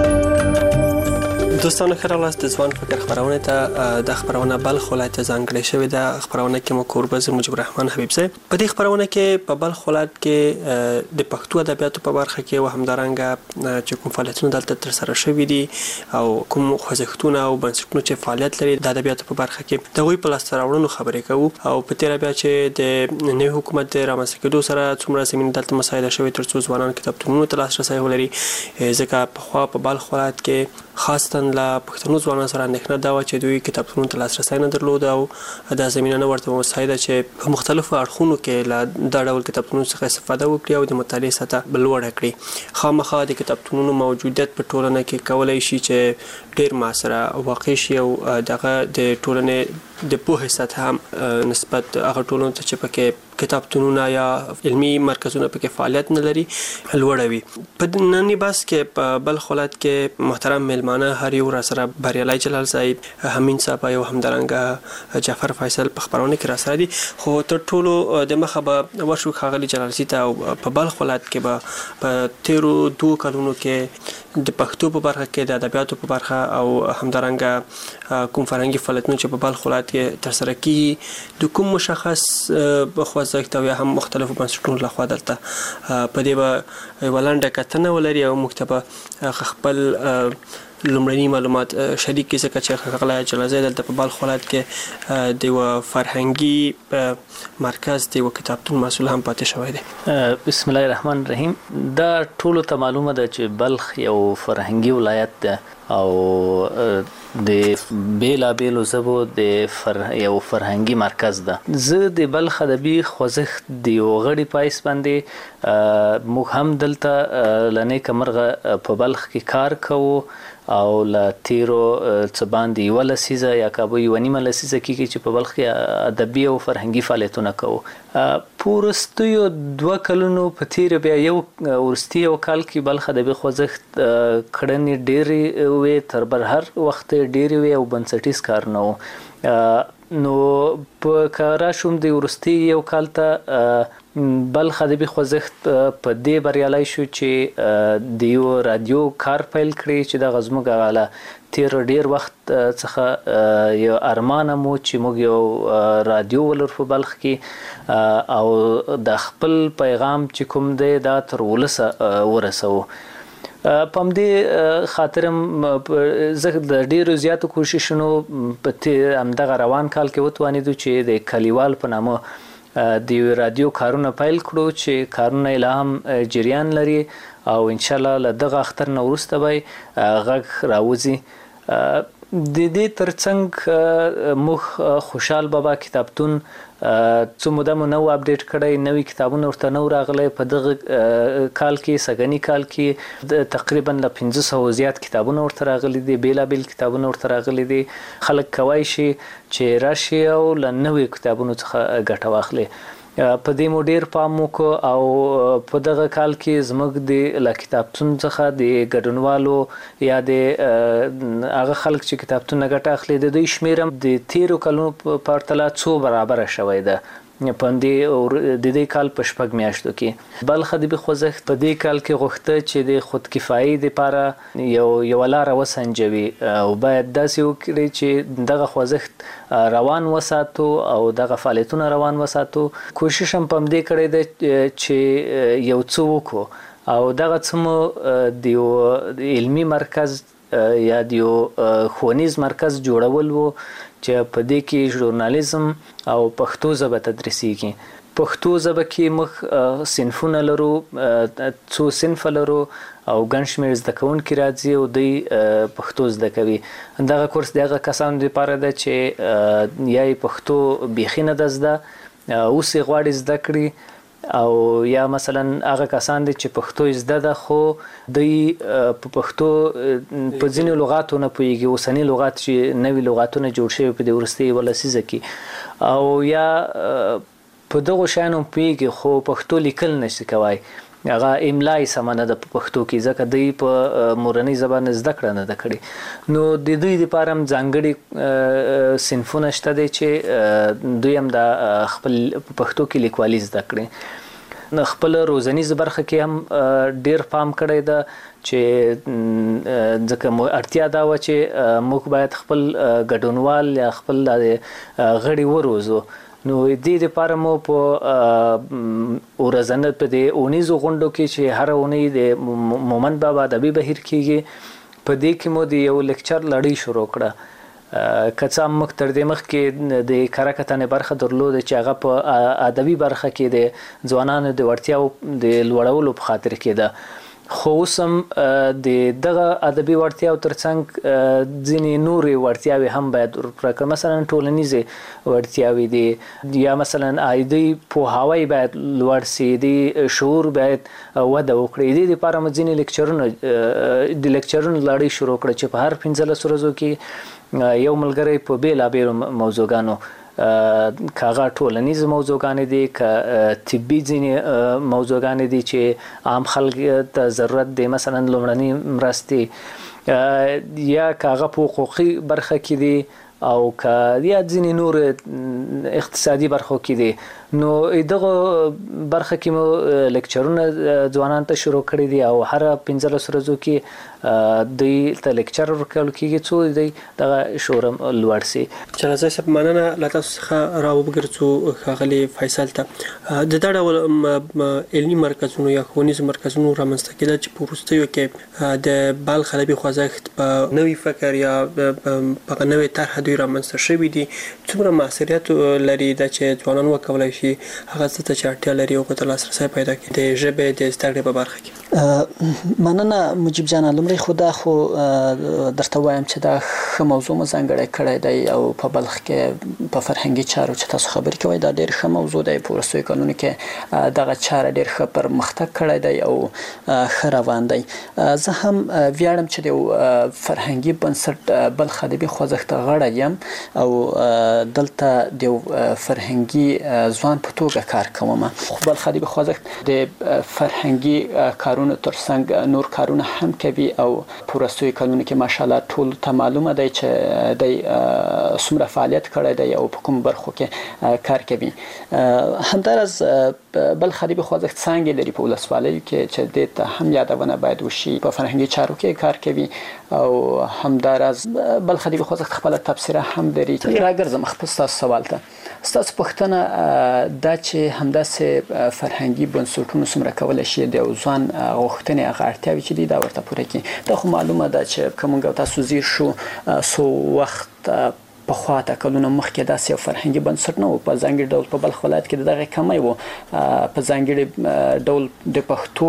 دوستانو ښه راغلاست د ځوان فکر خپرونه ته. د خپرونه بلخ ولایت ته ځانګړې شوې ده. خپرونه کې مو کوربه زه مجيب الرحمن حبیب صاحب. په دې خپرونه کې په بلخ ولایت کې د پښتو ادبیاتو په برخه کې او همدارنګه چې کوم فعالیتونه دلته ترسره شوي دي او کوم خوځښتونه او بنسټونه چې فعالیت لري د ادبیاتو په برخه کې د هغوی په لاسته راوړنو خبرې کوو او په تېره بیا چې د نوي حکومت د رامنځته کېدو سره څومره زمینه دلته مساعده شوې تر څو ځوانان کتابتونونو ته لاسرسی ولري. ځکه پخوا په بلخ ولایت کې خاصتاً له پښتنو ځوانانو سره اندېښنه دا وه چې دوی کتابتونونو ته لاسرسی نه درلود او دا زمینه نه ورته مساعده چې په مختلفو اړخونو کې له دا ډول کتابتونونو څخه استفاده وکړي او د مطالعې سطح لوړه کړي. خامخا د کتابتونونو موجودیت په ټولنه کې کولی شي چې ډېر معاصره واقع شي او دغه د ټولنې د پوهې سطح هم نسبت هغه ټولنو ته چې پکې کتابتونونه یا علمي مرکزونه پکې فعالیت نه لري لوړه وي. په ننني بحث کې په بلخ ولایت کې محترم میلمانه هر یو را سره بریالي جلال صاحب، همین صاحب او همدارنګه جعفر فیصل په خبرونه کې را سره دي. خو تر ټولو د مخه به ورشو ښاغلي جلال سي ته او په بلخ ولایت کې به په تیرو 2 کلونو کې د پښتو په برخه کې د ادبیاتو په برخه او همدارنګه کوم فرهنګي فعالیتونه چې په بلخ ولایت کې ترسره کیږي د کوم مشخص خوځښت او یا هم مختلفو بنسټونو لخوا دلته په دې به یوه لنډه کتنه ولري او موږ ته به خپل لومړني معلومات شریک کړي ځکه چې ښاغلی جلال دلته په بلخ ولایت کې د یوه فرهنګي مرکز د یوه کتابتون مسؤل هم پاتې شوی دی. بسم الله الرحمن الرحیم. دا ټولو ته معلومه ده چې بلخ یو فرهنګي ولایت ده او د بیلابیلو ژبو د یو فرهنګي مرکز ده. زه د بلخ ادبي خوځښت د یو غړي په حیث باندې موږ هم دلته له نیکه مرغه په بلخ کې کار کوو او له تیرو څه باندې یوه لسیزه یا کابو یوه نیمه لسیزه کېږي چې په بلخ کې ادبي او فرهنګي فعالیتونه کوو. په وروستیو 2 کلونو په تیره بیا وروستي یو کال کې بلخ ادبي خوځښت کړنې ډېرې وې، تر هر وخت ډېرې وې او بنسټیز کار نه و. نو په کار شوم د وروستي یو کال ته بلخ ادبي خوځښت په دې بریالی شو چې د یو رادیو کار پیل کړي چې دغه زموږ هغه تیر ډیر وخت څخه یو ارمان مو چې موږ یو رادیو ولر په بلخ کې او د خپل پیغام چې کوم دی دا تر ولسه ورسو. په همدې خاطر زه د ډیرو زیاتو کوششونو په همدغه روان کال کې وتوانېدو چې د کلیوال په نامه د رادیو کارونه پیل کړو چې کارونه لا هم جریان لري او انشاءالله له دغه اختر نه وروسته به غږ راوځي. د دې ترڅنګ موږ خوشحال بابا کتابتون څو موده مو نو اپډیټ کړی، نوي کتابونه ورته نو راغلی. په دغه کال کې سږني کال کې تقریبا له 500 زیات کتابونه ورته راغلي دي، بیلابیل کتابونه ورته راغلي دي. خلک کولی شي چې راشي او له نویو کتابونو څخه ګټه واخلي. په دې مو ډیر پام وکړو او په دغه کال کې زموږ د کتابتون څخه د ګډونوالو یا د هغه خلک چې کتابتون نه ګټه اخلي د دوی شمیر هم د تیرو کلونو په پرتله 2 برابره شوی ده. په دې کال په 6 میاشتو کې بلخ ادبي خوځښت په دې کال کې غوښته چې د خودکفایي لپاره یو لاره وسنجوي او باید داسې وکړي چې دغه خوځښت روان وساتو او دغه فعالیتونه روان وساتو. کوشش هم په دې کړی دی چې یو څه وکړو او دغه څه مو د یو علمي مرکز یا د یو ښوونیز مرکز جوړول وو چې په دې کې ژورنالیزم او پښتو ژبه تدریسیږي. پښتو ژبه کې موږ صنفونه لرو، 2 صنفه لرو او ګڼ شمېر زده کوونکي راځي او دوی پښتو زده کوي. دغه کورس د هغه کسانو لپاره ده چې یا یې پښتو بیخي نه ده زده، اوس یې غواړي زده کړي، او یا مثلا هغه کسان دي چې پښتو زده ده خو دوی په پښتو په ځینو لغاتو نه پوهیږي، اوسني لغات چې نوي لغاتونه جوړ شوي په دې وروستۍ یوه لسیزه کې، او یا په دغو شیانو پوهیږي خو پښتو لیکل نشي کوای. هغه املای سمه نه ده په پښتو کې ځکه دوی په مورنۍ زبان زده کړه نه ده کړې. نو د دوی لپاره هم ځانګړي صنفونه شته دی چې دوی هم د خپل په پښتو کې لیکوالي زده کړي. خپل روزنیز برخه کې هم ډیر پام کړی ده چې ځکه اړتیا دا و چې موږ باید خپل ګډونوال یا خپل غړي وروزو. نو دې لپاره مو په ورځنه په دې اونیزو غونډو کې چې هر اونۍ د مومند بابا ادبي بهیر کېږي په دې کې مو د یو لیکچر لړۍ شروع کړه. کڅا مخ تر دې مخ کې د کارکتنې برخه درلود چې هغه په ادبي برخه کې د ځوانانو د وړتیاو د لوړولو په خاطر کې ده. خو سم د دغه ادبي وړتیاو ترڅنګ ځینې نورې وړتیاوې هم باید ورکړه، مثلا ټولنیزې وړتیاوې دي یا مثلا عادي پوهاوی باید لوړ سي، د شعور باید وده وکړي. دې لپاره مې ځینې لیکچرونه لړۍ شروع کړه چې په هر 15 ورځو کې یو ملګری په بیلابیلو موضوعګانو کاغه ټولنیز موضوعګانې دي، که طبي ځینې موضوعګانې دي چې عام خلک ته ضرورت دی، مثلا لومړنۍ مرستې، یا کاغه په حقوقي برخه کې دي او که یا ځینې نور اقتصادي برخو کې دي. نو دغه برخه کې مو لیکچرونه ځوانانو ته شروع کړي دي او هر 15 ورځو کې دوی ته لیکچر ورکول کېږي څو دوی دغه شعور لوړ سي. چلازه صاحب مننه له تاسو څخه راوګرځو ښاغلي فیصل ته د دا ډول علمي مرکزونو یا ښوونیزو مرکزونو رامنځته کېدل چې په وروستیو کې د بلخ ادبي خوځښت په نوي فکر یا په نوې طرحه دوی رامنځته شوي دي، څومره موثریت لري دا چې ځوانان وکولای شي هغه څه ته چې اړتیا لري او په لاسرسي پیدا کړي د ژبې د زده کړې په برخه کې؟ مننه مجيب جان. لومړی خو دا خو درته وایم چې دا ښه موضوع مو ځانګړی کړی دی او په بلخ کې په فرهنګي چارو چې تاسو خبرې کوئ دا ډېر ښه موضوع دی. په وروستیو کلونو کې دغه چاره ډېر ښه پرمختګ کړی دی او ښه روان دی. زه هم ویاړم چې د فرهنګي بنسټ بلخ ادبي خوځښت غړی یم او دلته د فرهنګي ځوان په توګه کار کوم. خو بلخ ادبي خوځښت د فرهنګي کارونو ترڅنګ نور کارونه هم کوي او په وروستیو کلونو کې ماشاءالله ټول ته معلومه دی چې د څومره فعالیت کړی دی او په کوم برخو کې کار کوي. همدارس بلخ ادبي خوځښت څانګې لري په ولسوالیو کې چې دې ته هم یادونه باید وشي. په فرهنګي چارو کې کار کوي او همدارس بلخ ادبي خوځښت خپل تبصره هم لري. راګرځم خپل سوال ته ستاسو پوښتنه دا چې همداسې فرهنګي بنسټونو څومره کولی شي د ځوان غوښتنې هغه اړتیاوې چې دي دا ورته پوره کړي. دا خو معلومه ده چې که موږ تاسو زیر شو څو وخت پخوا ته کلونه مخکې داسې یو فرهنګي بنسټ نه و. په ځانګړي ډول په بلخ ولایت کې دغه کمی و. په ځانګړي ډول د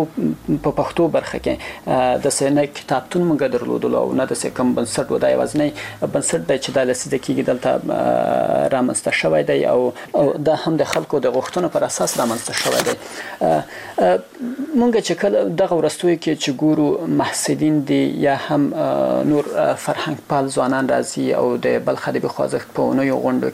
پښتو برخه کې داسې نه کتابتون موږ درلودلو او نه داسې کوم بنسټ و. دا یوازینی بنسټ دی چې دا لسیده کېږي دلته رامنځته شوی دی او دا هم د خلکو د غوښتنو پر اساس رامنځته شوی دی. مونږ چې کله دغه وروستیو کې چې ګورو محصلین دي یا هم نور فرهنګ پال ځوانان راځي او د بلخ ادبي خوځښت په اونیو غونډو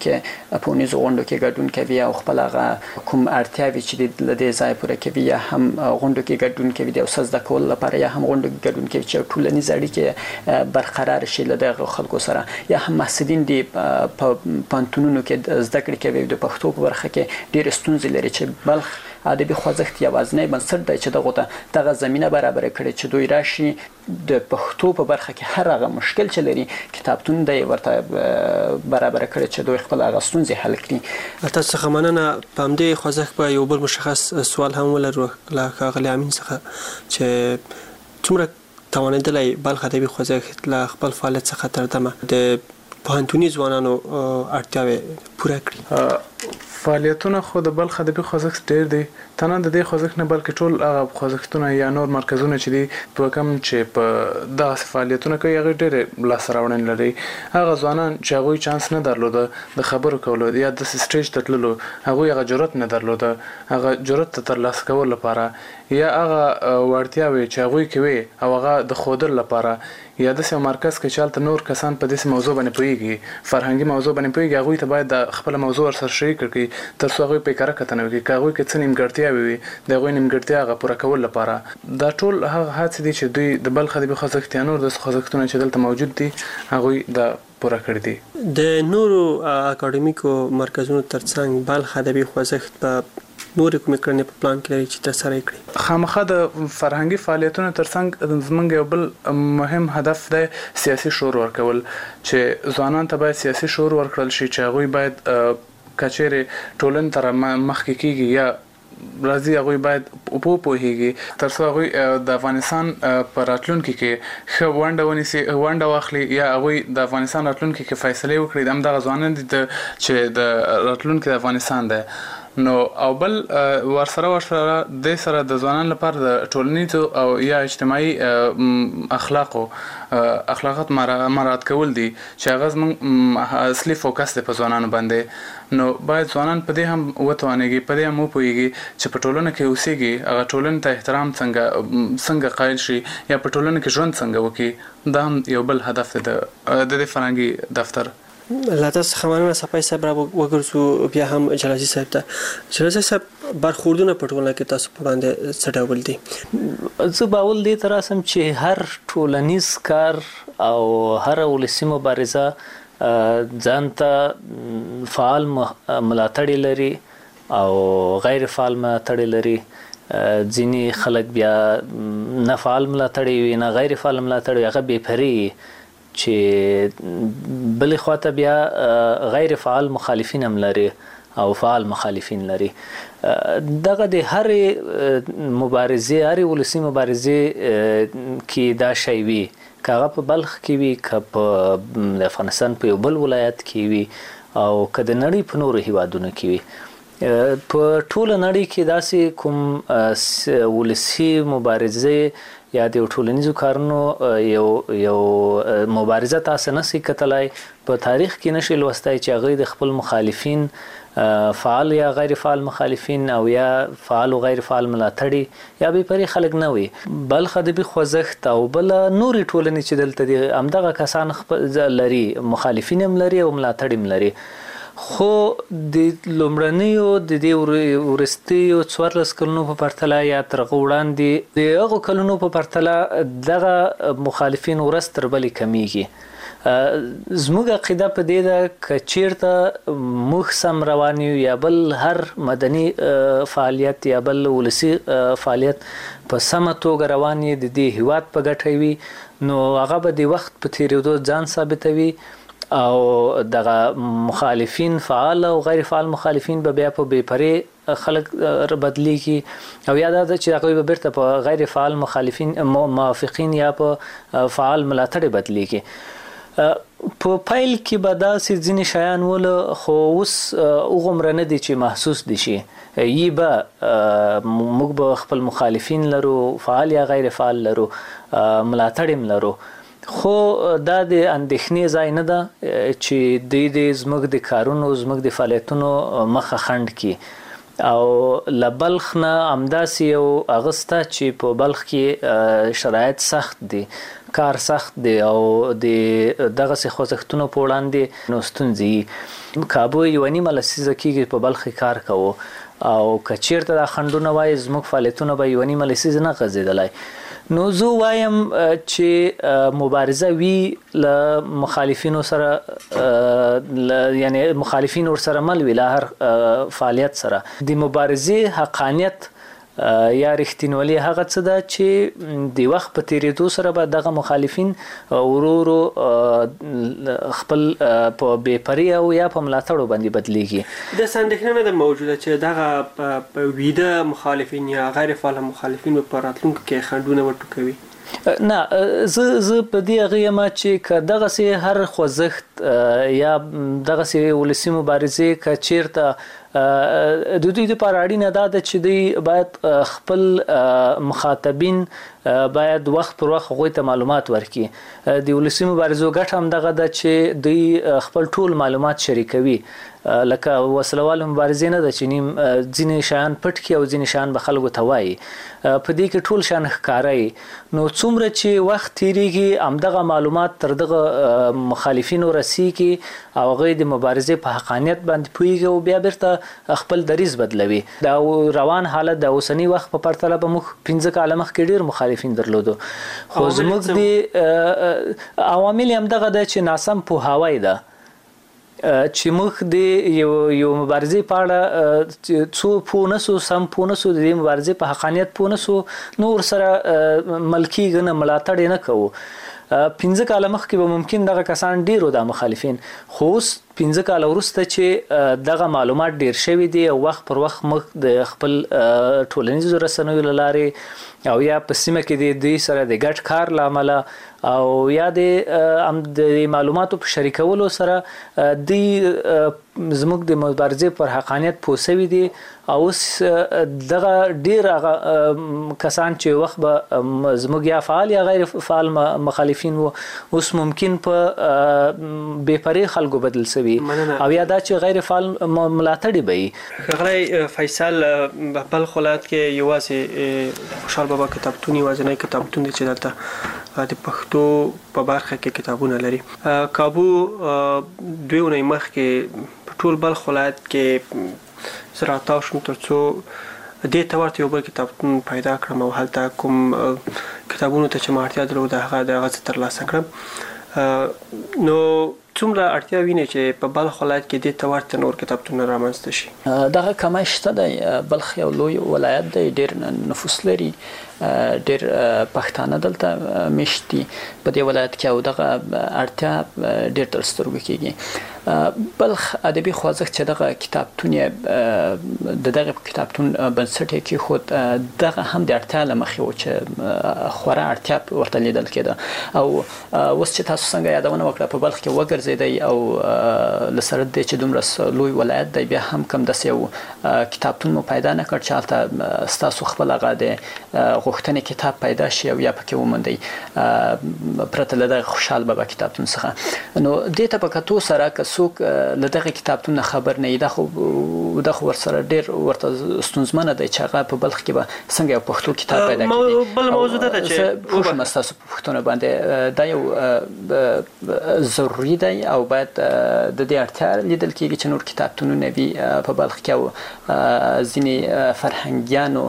کې ګډون کوي او خپل هغه کوم اړتیاوې چې د دې ځای پوره کوي یا هم غونډو کې ګډون کوي د اوسه زده کول لپاره یا هم غونډو کې ګډون کوي چې ټولنیز اړیکې برقرار شي له دغه خلکو سره، یا هم محصلین دي په پانتونونو کې زده کړې کوي د پښتو په برخه کې ډېر ستونزې لري چې بلخ ادبي خوځښت یوازینی بنسټ دی چې دغه زمينه برابر کړي چې دوی راشي د پښتو په برخه کې هر هغه مشکل چې لري کتابتون دی ورته برابر کړي چې دوی خپل هغه ستونزې حل کړي. تاسو څخه مننه. په همدې خوځښت په یو بل مشخص سوال هم ولرو له ښاغلي امین څخه چې څومره توانېدلی بلخ ادبي خوځښت له خپل فعالیت څخه تر دمه د پوهنتوني ځوانانو اړتیاوې پوره کړي؟ فعالیتونه خو د بلخ ادبي خوځښت ډېر دي، تنه د دې خوځښت نه بلکې ټول هغه خوځښتونه یا نور مرکزونه چې دي په کوم چې په داسې فعالیتونه کوي هغه ډېرې لاسته راوړنې لري. هغه ځوانان چې هغوی چانس نه درلوده د خبرو کولو یا داسې سټیج ته تللو، هغوی هغه جرأت نه درلوده هغه جرأت ته ترلاسه کولو لپاره یا هغه وړتیاوې چې هغوی کوي او هغه د ښودلو لپاره یا داسې یو مرکز کې چې هلته نور کسان په داسې موضوع باندې پوهېږي، فرهنګي موضوع باندې پوهېږي، هغوی ته باید د خپله موضوع ورسره شریک کړي تر څو هغوی پرې کره کتنه وکړي که هغوی کې څه نیمګړتیاوې وي د هغوی نیمګړتیا هغه پوره کولو لپاره. دا ټول هغه هڅې دي چې دوی د بلخ ادبي خوځښت یا نور داسې خوځښتونه چې دلته موجود دي هغوی دا پوره کړي دي. د نورو اکاډمیکو مرکزونو ترڅنګ بلخ ادبي خوځښت په نور کوم کړنې په پلان کې لري چې ترسره کړي؟ خامخا د فرهنګي فعالیتونو ترڅنګ زمونږ یو بل مهم هدف دی سیاسي شعور ورکول، چې ځوانان ته باید سیاسي شعور ورکړل شي، چې هغوی باید کچېرې ټولنې ته مخکې کېږي یا راځي هغوی باید پوهیږي تر څو هغوی د افغانستان په راتلونکي کې ښه ونډه واخلي یا هغوی د افغانستان راتلونکي کې فیصلې وکړي. همدغه ځوانان دي چې د راتلونکي د افغانستان دی. نو او بل ورسره د سره د ځوانانو لپاره د ټولنیزو او یا اجتماعي اخلاقات مراعات کول دي چې هغه زموږ اصلي فوکس دی په ځوانانو باندې. نو باید ځوانان په دې هم وتوانېږي، په دې هم وپوهېږي چې په ټولنه کې اوسېږي، هغه ټولنې ته احترام څنګه قایل شي یا په ټولنه کې ژوند څنګه وکړي. دا هم یو بل هدف دی د دې فرهنګي دفتر. لا تاسو خمانونه صفای صاحب را وګرځو بیا هم جلازي صاحب ته. جلازي صاحب برخوردونه په ټولنه کې تاسو په وړاندې څه ډول دي؟ زه باول دې تر اسم چې هر ټولنیز کار او هر ولسي مبارزه ځان ته فعال ملاتړي لري او غیر فعال ملاتړي لري. ځینې خلک بیا نه فعال ملاتړي وي نه غیر فعال ملاتړي، هغه بې پرې چې بل خواته بیا غیر فعال مخالفین هم لري او فعال مخالفین لري. دغه د هر مبارزه هر ولسی مبارزه کې دا شی وي، کاغه په بلخ کې وي، که په افغانستان په یو بل ولایت کې وي او که د نړۍ په نورو هیوادونو کې وي. په ټوله نړۍ کې داسې کوم ولسی مبارزه یا د ټولنیزو کارونو یو مبارزه تاسو نه سي کتلای، په تاریخ کې نشي لوستای چې هغه د خپل مخالفین فعال یا غیر فعال مخالفین او یا فعال او غیر فعال ملاتړي یا به پرې خلک نه وي. بل خدای خوځښت او بل نوري ټولنې چې دلته دي همدغه کسان لري، مخالفین هم لري او ملاتړي هم لري. خو د لومړنیو د دې ورستیو 14 کلونو په پرتله یا تر وړاندې د هغو کلونو په پرتله دغه مخالفین ورست تر بلې کمیږي. زموږ عقیده په دې ده که چیرته موږ سم روان یو یا بل هر مدني فعالیت یا بل ولسی فعالیت په سمه توګه روان یې د دې هیواد په ګټه وي، نو هغه به د وخت په تیریدو ځان ثابتوي او دغه مخالفین فعال او غیر فعال مخالفین به بیا په بې پرې خلک بدلیږي او یا دا چې هغوی به بیرته په غیر فعال مخالفین موافقین یا په فعال ملاتړي بدلیږي. په پیل کې به داسې ځینې شیان ول، خو اوس هغومره نه دي چې محسوس دي شي. یی به موږ به خپل مخالفین لرو، فعال یا غیر فعال لرو، ملاتړي هم لرو، خو دا د اندېښنې ځای نه ده چې دوی زموږ د کارونو زموږ د فعالیتونو مخه خنډ کړي. او له بلخ نه همداسې یو اغسته چې په بلخ کې شرایط سخت دي، کار سخت دی او د دغسې خوځښتونو په وړاندې نو ستونزې کابو یوه نیمه لسیزه کېږي په بلخ کې کار کوو او که چیرته دا خنډونه وای زموږ فعالیتونه به یوه نیمه لسیزه نه غځېدلی. نو زه وایم چې مبارزه وی له مخالفینو سره یعنی مخالفین ورسره مل وی له هر فعالیت سره. د مبارزې حقانیت یا رښتینولي هغه څه ده چې د وخت په تیریدو سره به دغه مخالفین ورو ورو خپل په بې پرې او یا په ملاتړو باندې بدلیږي. د اندېښنه نه ده موجوده چې دغه ویده مخالفین یا غیر فعال مخالفین په راتلونکي کې خنډونه وټوکوي؟ نه، زه په دې هغه یم چې که دغسې هر خوځښت یا دغسې ولسي مبارزې که چیرته د دوی لپاره اړینه دا ده چې دوی باید خپل مخاطبین باید وخت پر وخت هغوی ته معلومات ورکړي. د ولسي مبارزو ګټه هم دغه ده چې دوی خپل ټول معلومات شریکوي، لکه وسلوال مبارزې نه ده چې ځینې شیان پټ کړي او ځینې شیان به خلکو ته وایي. په دې کې ټول شیان ښکاره. نو څومره چې وخت تیریږي همدغه معلومات تر دغه مخالفینو رسیږي او هغوی د مبارزې په حقانیت باندې پوهیږي او بیا بیرته خپل دریځ بدلوي. دا روان حالت د اوسني وخت په پرتله به موږ 15 کاله مخکې ډېر مخالفین درلودو، خو زموږ د عوامل همدغه ده چې ناسم پوهاوی ده چې موږ د یو مبارزې په اړه څو پونسو سم پونسو د مبارزې په حقانیت پونسو نور سره ملکیږي نه ملاتړ نه کوو 15 کال مخکې به ممکن دغه کسان ډیرو د مخالفین خو 15 کال وروسته چې دغه معلومات ډیر شوي دي او وخت پر وخت موږ د خپل ټولنیزو رسنیو لارې او یا په سیمه کې د سره د ګډ کار لامل او یا د معلوماتو په شریکولو سره د زموږ د مبارزې پر حقانیت پوسوي دي او اوس دغه ډیر کسان چې وخت به زموږ یا فعال یا غیر فعال مخالفین وو اوس ممکن په بې پرې خلکو بدل سوي او یا دا چې غیر فعال ملاتړي به غلی فیصل بل خلات کې یوازې خوشحال بابا کتابتون یوازینی کتابتون دی چې دلته د پښتو په برخه کې کتابونه لري کابو دوی ونې مخکې ټول بل خلات کې زراعتاو شم ترڅو دې ته ورته یو بل کتابتون پیدا کړم او هلته کوم کتابونو ته چې ما اړتیا درلوده هغه ترلاسه کړم نو څومره اړتیا ویني چې په بلخ ولایت کې د تورته نور کتابتون رامنځته شي دغه کمای شته د بلخ یو لوی ولایت دی ډیر نفوس لري ډیر پښتانه دلته مشتي په دې ولایت کې او دغه اړتیا ډیر تر سترګو کېږي بلخ ادبي خوځښت چې دغه کتابتون دغه کتابتون بنسټ کې خود دغه هم د اړتیا لمخې و چې خورا اړتیا ورته لیدل کېده او اوس چې تاسو څنګه یادونه وکړه په بلخ کې وګرځیدئ او لسره د چې دومره لوی ولایت دی بیا هم کم داسې یو کتابتون مو پیدا نه کړ چې هلته ستاسو خپل هغه د غوښتنې کتاب پیدا شي او یا پکې وموندئ پرته له دغه خوشحال بابا کتابتون څخه نو دې ته په کتو سره که څوک له دغه کتابتون خبر نه وي دا خو ورسره ډېر ورته ستونزمنه دی چې هغه په بلخ کې به څنګه یو پښتو کتاب پیدا کړي بل موضوع ده چې پوښتنه ستاسو په پښتون باندې دا یو ضروري دی او باید د دې اړتیا لیدل کېږي چې نور کتابتونونه وي په بلخ کې او ځینې فرهنګیانو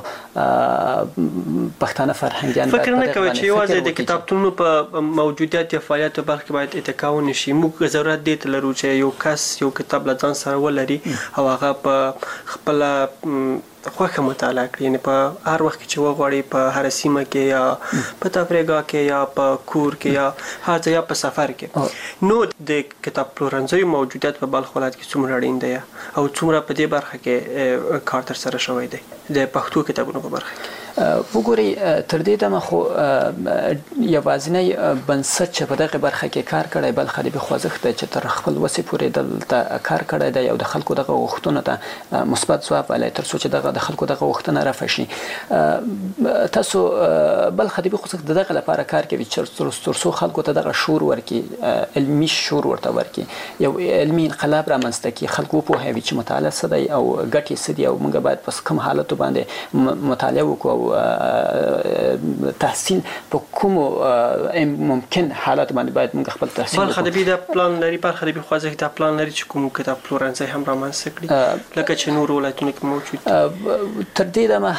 پښتانه فرهنګیان فکر نه کوي چې یوازې د کتابتونونو په موجودیت یا فعالیت په برخه باید اتکا ونشي موږ ضرورت دی ته لرو چې یو کس یو کتاب له ځان سره ولري او هغه په خپل خوښه مطالعه کړي یعنی په هر وخت چې وغواړي په هر سیمه کې یا په تفریحګاه کې یا په کور کې یا هر ځای په سفر کې نو د کتاب پلورنځي موجودیت په بلخ ولایت کې څومره اړین دی او څومره په دې برخه کې کار تر سره شوی دی د پښتو کتابونو په برخه کې وګورئ تر دې دمه خو یوازینی بنسټ چې په دغه برخه کې کار کړی بلخ ادبي خوځښت دی چې تر خپل وسې پورې دلته کار کړی دی او د خلکو دغه غوښتنو ته مثبت ځواب ویلی تر څو چې دغه د خلکو دغه غوښتنه رفع شي تاسو بلخ ادبي خوځښت دغه لپاره کار کوي چې تر څو خلکو ته دغه شعور ورکړي علمي شعور ورته ورکړي یو علمي انقلاب رامنځته کړي خلکو وپوهوي چې مطالعه څه دی او ګټې څه دي او موږ باید په کوم حالتو باندې مطالعه وکړو تحصیل په کوم ممکن حالات باندې باید موږ خپل تحصیل بلخ ادبي د پلان لري بلخ ادبي خوځښت د پلان لري چې کوم کتاب پلورنځي هم رامنځته کړي لکه چې نور ولایتونه کې موجود تر دې دمه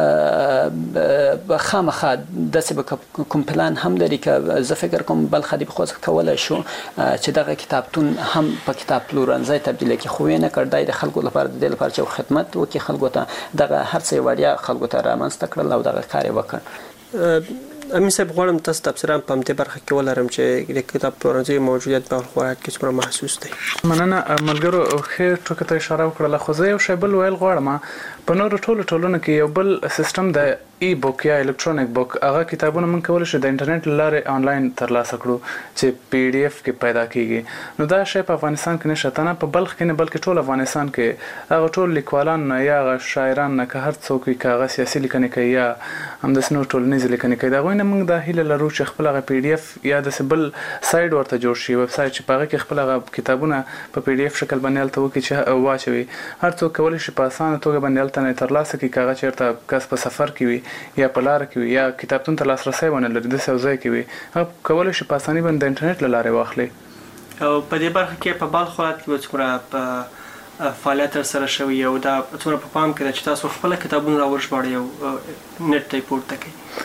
هم خامخا داسې کوم پلان هم لري که زه فکر کوم بلخ ادبي خوځښت کولی شو چې دغه کتابتون هم په کتاب پلورنځي تبدیل کړي خو یې نه کړ دا د خلکو لپاره د دې لپاره چې خدمت وکړي خلکو ته دغه هر څه وړیا خلکو ته رامنځته کړل او دغه کار یې وکړ امین صاحب غواړم تاسو تبصره په همدې برخه کې ولرم چې د کتاب پلورنځي موجودیت په ولایت کې څومره محسوس دی مننه ملګرو ښه ټکو ته اشاره وکړله خو زه یو شی بل ویل غواړم په نورو ټولو ټولنو کې یو بل سیستم د ای بوک یا الکترونیک بوک هغه کتابونه موږ کولی شو د انټرنیټ له لارې آنلاین ترلاسه کړو چې پی ډي اف کې پیدا کیږي نو دا شی په افغانستان کې نشته نه په بلخ کې نه بلکې ټول افغانستان کې هغه ټول لیکوالان یا هغه شاعران نه که هر څوک وي که هغه سیاسي لیکنې کوي یا همداسې نور ټولنیزې لیکنې کوي د هغوی نه موږ دا هیله لرو چې خپل هغه پی ډي اف یا داسې بل سایډ ورته جوړ شي ویب سایډ چې په هغه کې خپل هغه کتابونه په پی ډي اف شکل باندې هلته وکړي چې واچوي هر څوک کولی شي په اسانه توګه باندې هلته نه ترلاسه کړي که هغه چېرته کس په سفر کې وي یا په لاره کې وي یا کتابتون ته لاسرسی ونه لري داسې یو ځای کې وي هغه کولی شي په اسانۍ باندې د انټرنیټ له لارې واخلي او په دې برخه کې په بلخ ولایت کې به څومره فعالیت ترسره شوی او دا څومره په پام کې ده چې تاسو خپل کتابونه راوژباړئ او نت ته یې پورته کړئ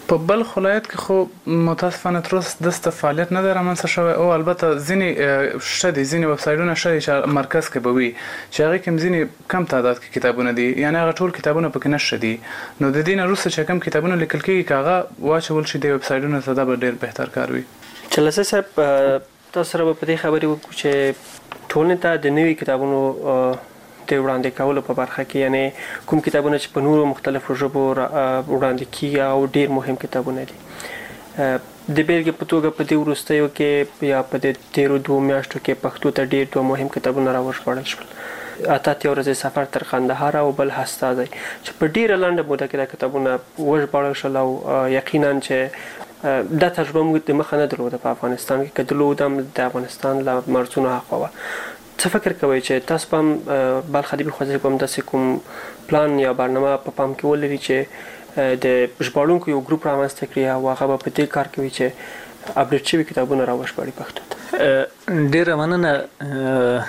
په بلخ ولایت کې خو متاسفانه تر اوسه داسې فعالیت نه دی رامنځته شوی او البته ځینې شته دي ځینې ویب سایټونه شته دي چې مرکز کې به وي چې هغې کې ځینې کم تعداد کې کتابونه دي یعنې هغه ټول کتابونه پکې نشته دي نو د دې نه وروسته چې کم کتابونه لیکل کېږي که هغه واچول شي د ویب سایټونو ته دا به ډېر بهتر کار وي. جلسه صاحب تاسو سره به په دې خبرې وکړو چې ټولنې ته د نوي کتابونو د وړاندې کولو په برخه کې یعنی کوم کتابونه چې په نورو مختلفو ژبو وړاندې کیږي او ډېر مهم کتابونه دي. د بیلګې په توګه په دې وروستیو کې یا په دې تیرو 2 میاشتو کې پښتو ته ډېر 2 مهم کتابونه راوژباړل شول. اته ورځې سفر تر قندهار او بل هستا دی چې په ډېره لنډه موده کې دا کتابونه وژباړل شول او یقینا چې دا تجربه موږ د مخه نه درلوده په افغانستان کې که درلوده هم د افغانستان له مرزونو هاخوا وه. څه فکر کوئ چې تاسو په بلخ ادبي خوځښت په همداسې کوم پلان یا برنامه په پام کې ولري چې د ژباړونکو یو ګروپ رامنځته کړي او هغه به په دې کار کوي چې اپډیټ شوي کتابونه راوژباړي پښتو ته؟ ډېره مننه.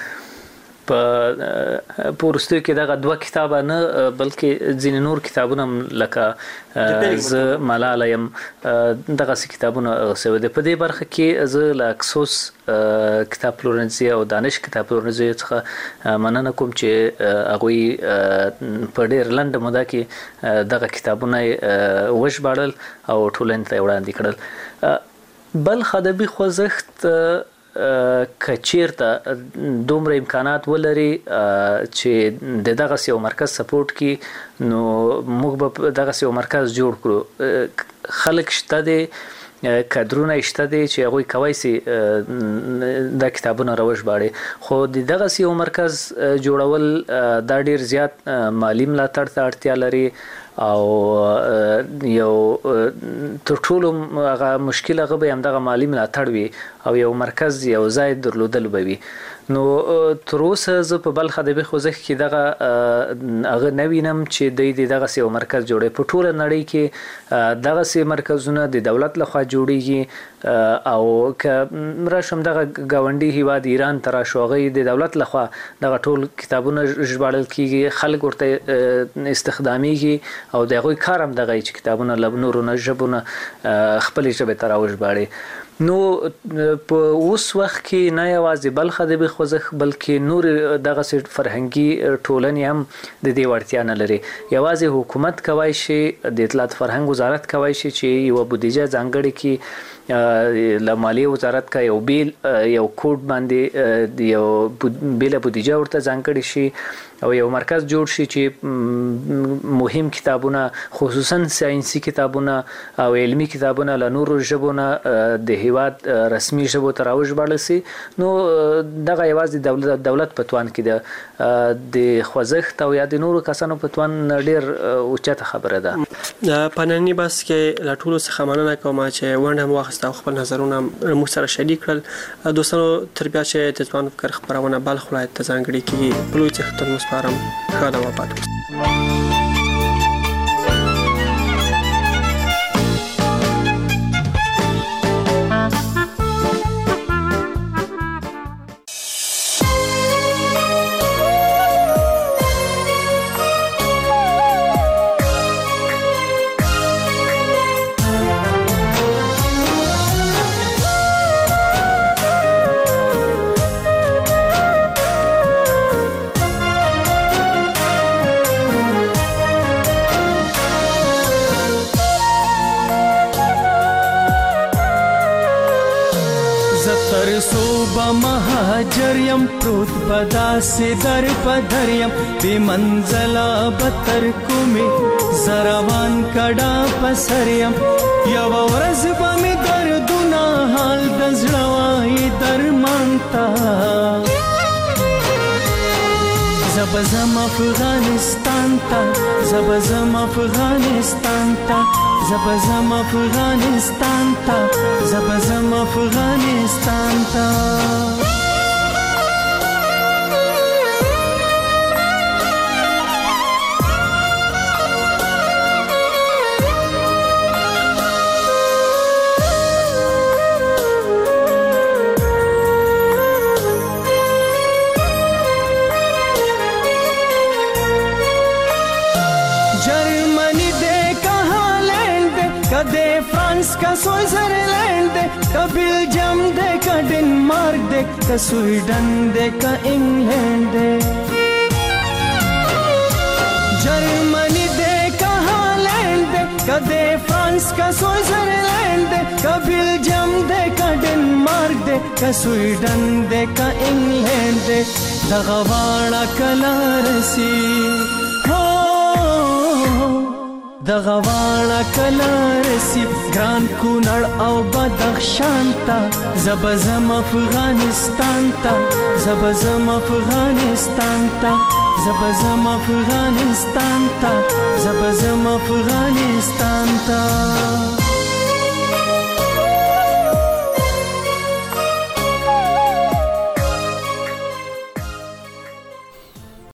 په وروستیو کې دغه 2 کتابه نه بلکې ځینې نور کتابونه لکه زه ملاله یم دغسې کتابونه اغوستي دي. په دې برخه کې زه له اکسوس کتاب پلورنځي او دانش کتاب پلورنځي څخه مننه کوم چې هغوی په ډېر لنډه موده کې دغه کتابونه وژباړل او ټولنې ته یې وړاندې کړل. بلخ ادبي خوځښت که چیرته دومره امکانات ولري چې د دغسې یو مرکز سپورټ کړي نو موږ به دغسې یو مرکز جوړ کړو. خلک شته دي کادرونه شته دي چې هغوی کولی سي دا کتابونه راوژباړي خو د دغسې یو مرکز جوړول دا ډېر زیات مالي ملاتړ ته اړتیا لري او یو تر ټولو هغه مشکل هغه به همدغه مالي ملاتړ وي او یو مرکز یو ځای درلودل به وي. نو تر اوسه زه په بلخ ادبي خوځښت کې دغه هغه نه وینم چې دوی د دغسې یو مرکز جوړوي. په ټوله نړۍ کې دغسې مرکزونه د دولت لخوا جوړیږي او که راشم دغه ګاونډي هیواد ایران ته راشو هغوی د دولت لخوا دغه ټول کتابونه ژباړل کیږي خلک ورته استخدامیږي او د هغوی کار هم دغه چې کتابونه له نورو ژبو نه خپلې ژبې ته راوژباړي. نو په اوس وخت کې نه یوازې بلخ ادبي خوځښت بلکې نور دغسې فرهنګي ټولنې هم د دې وړتیا نه لري. یوازې حکومت کولی شي د اطلاعات فرهنګ وزارت کولی شي چې یوه بودیجه ځانګړې کړي له مالیې وزارت کا یو بیل یو کوډ باندې یو بیله بودیجه ورته ځانګړې شي او یو مرکز جوړ شي چې مهم کتابونه خصوصا ساینسي کتابونه او علمي کتابونه له نورو ژبو نه د هیواد رسمي ژبو ته راوژباړل سي. نو دغه یوازې دولت په توان کې ده د خوځښت او یا د نورو کسانو په توان ډېر اوچته خبره ده. په ننني بحث کې له ټولو څخه مننه کوم چې ونډه مو واخیسته او خپل نظرونه موږ سره شریک کړل. دوستانو تر بیا چې د ځوان فکر خپرونه بلخ ولایت ته ځانګړې کیږي په لوی څښتن مسپارم. ښه ده وفات مهاجریم پروت بداسې در پدریم بی منزلا بتر کومي زروان کډا پسریم یو ورځ به می دردونه حال د زړه وای درمان ته زبزم افغانستان ته زبزم افغانستان ته زبزم افغانستان ته زبزم افغانستان ته कदे फ्रांस का स्विट्जरलैंड दे का बेल्जियम दे का डेनमार्क दे का स्वीडन दे का इंग्लैंड दे जर्मनी दे का हॉलैंड दे कदे फ्रांस का स्विट्जरलैंड दे का बेल्जियम दे का डेनमार्क दे का स्वीडन दे का इंग्लैंड दे दगवाड़ा कलारसी दगواړه کلارسی ګران کونړ او بدخشان ته زبزم افغانستان ته زبزم افغانستان ته زبزم افغانستان ته زبزم افغانستان ته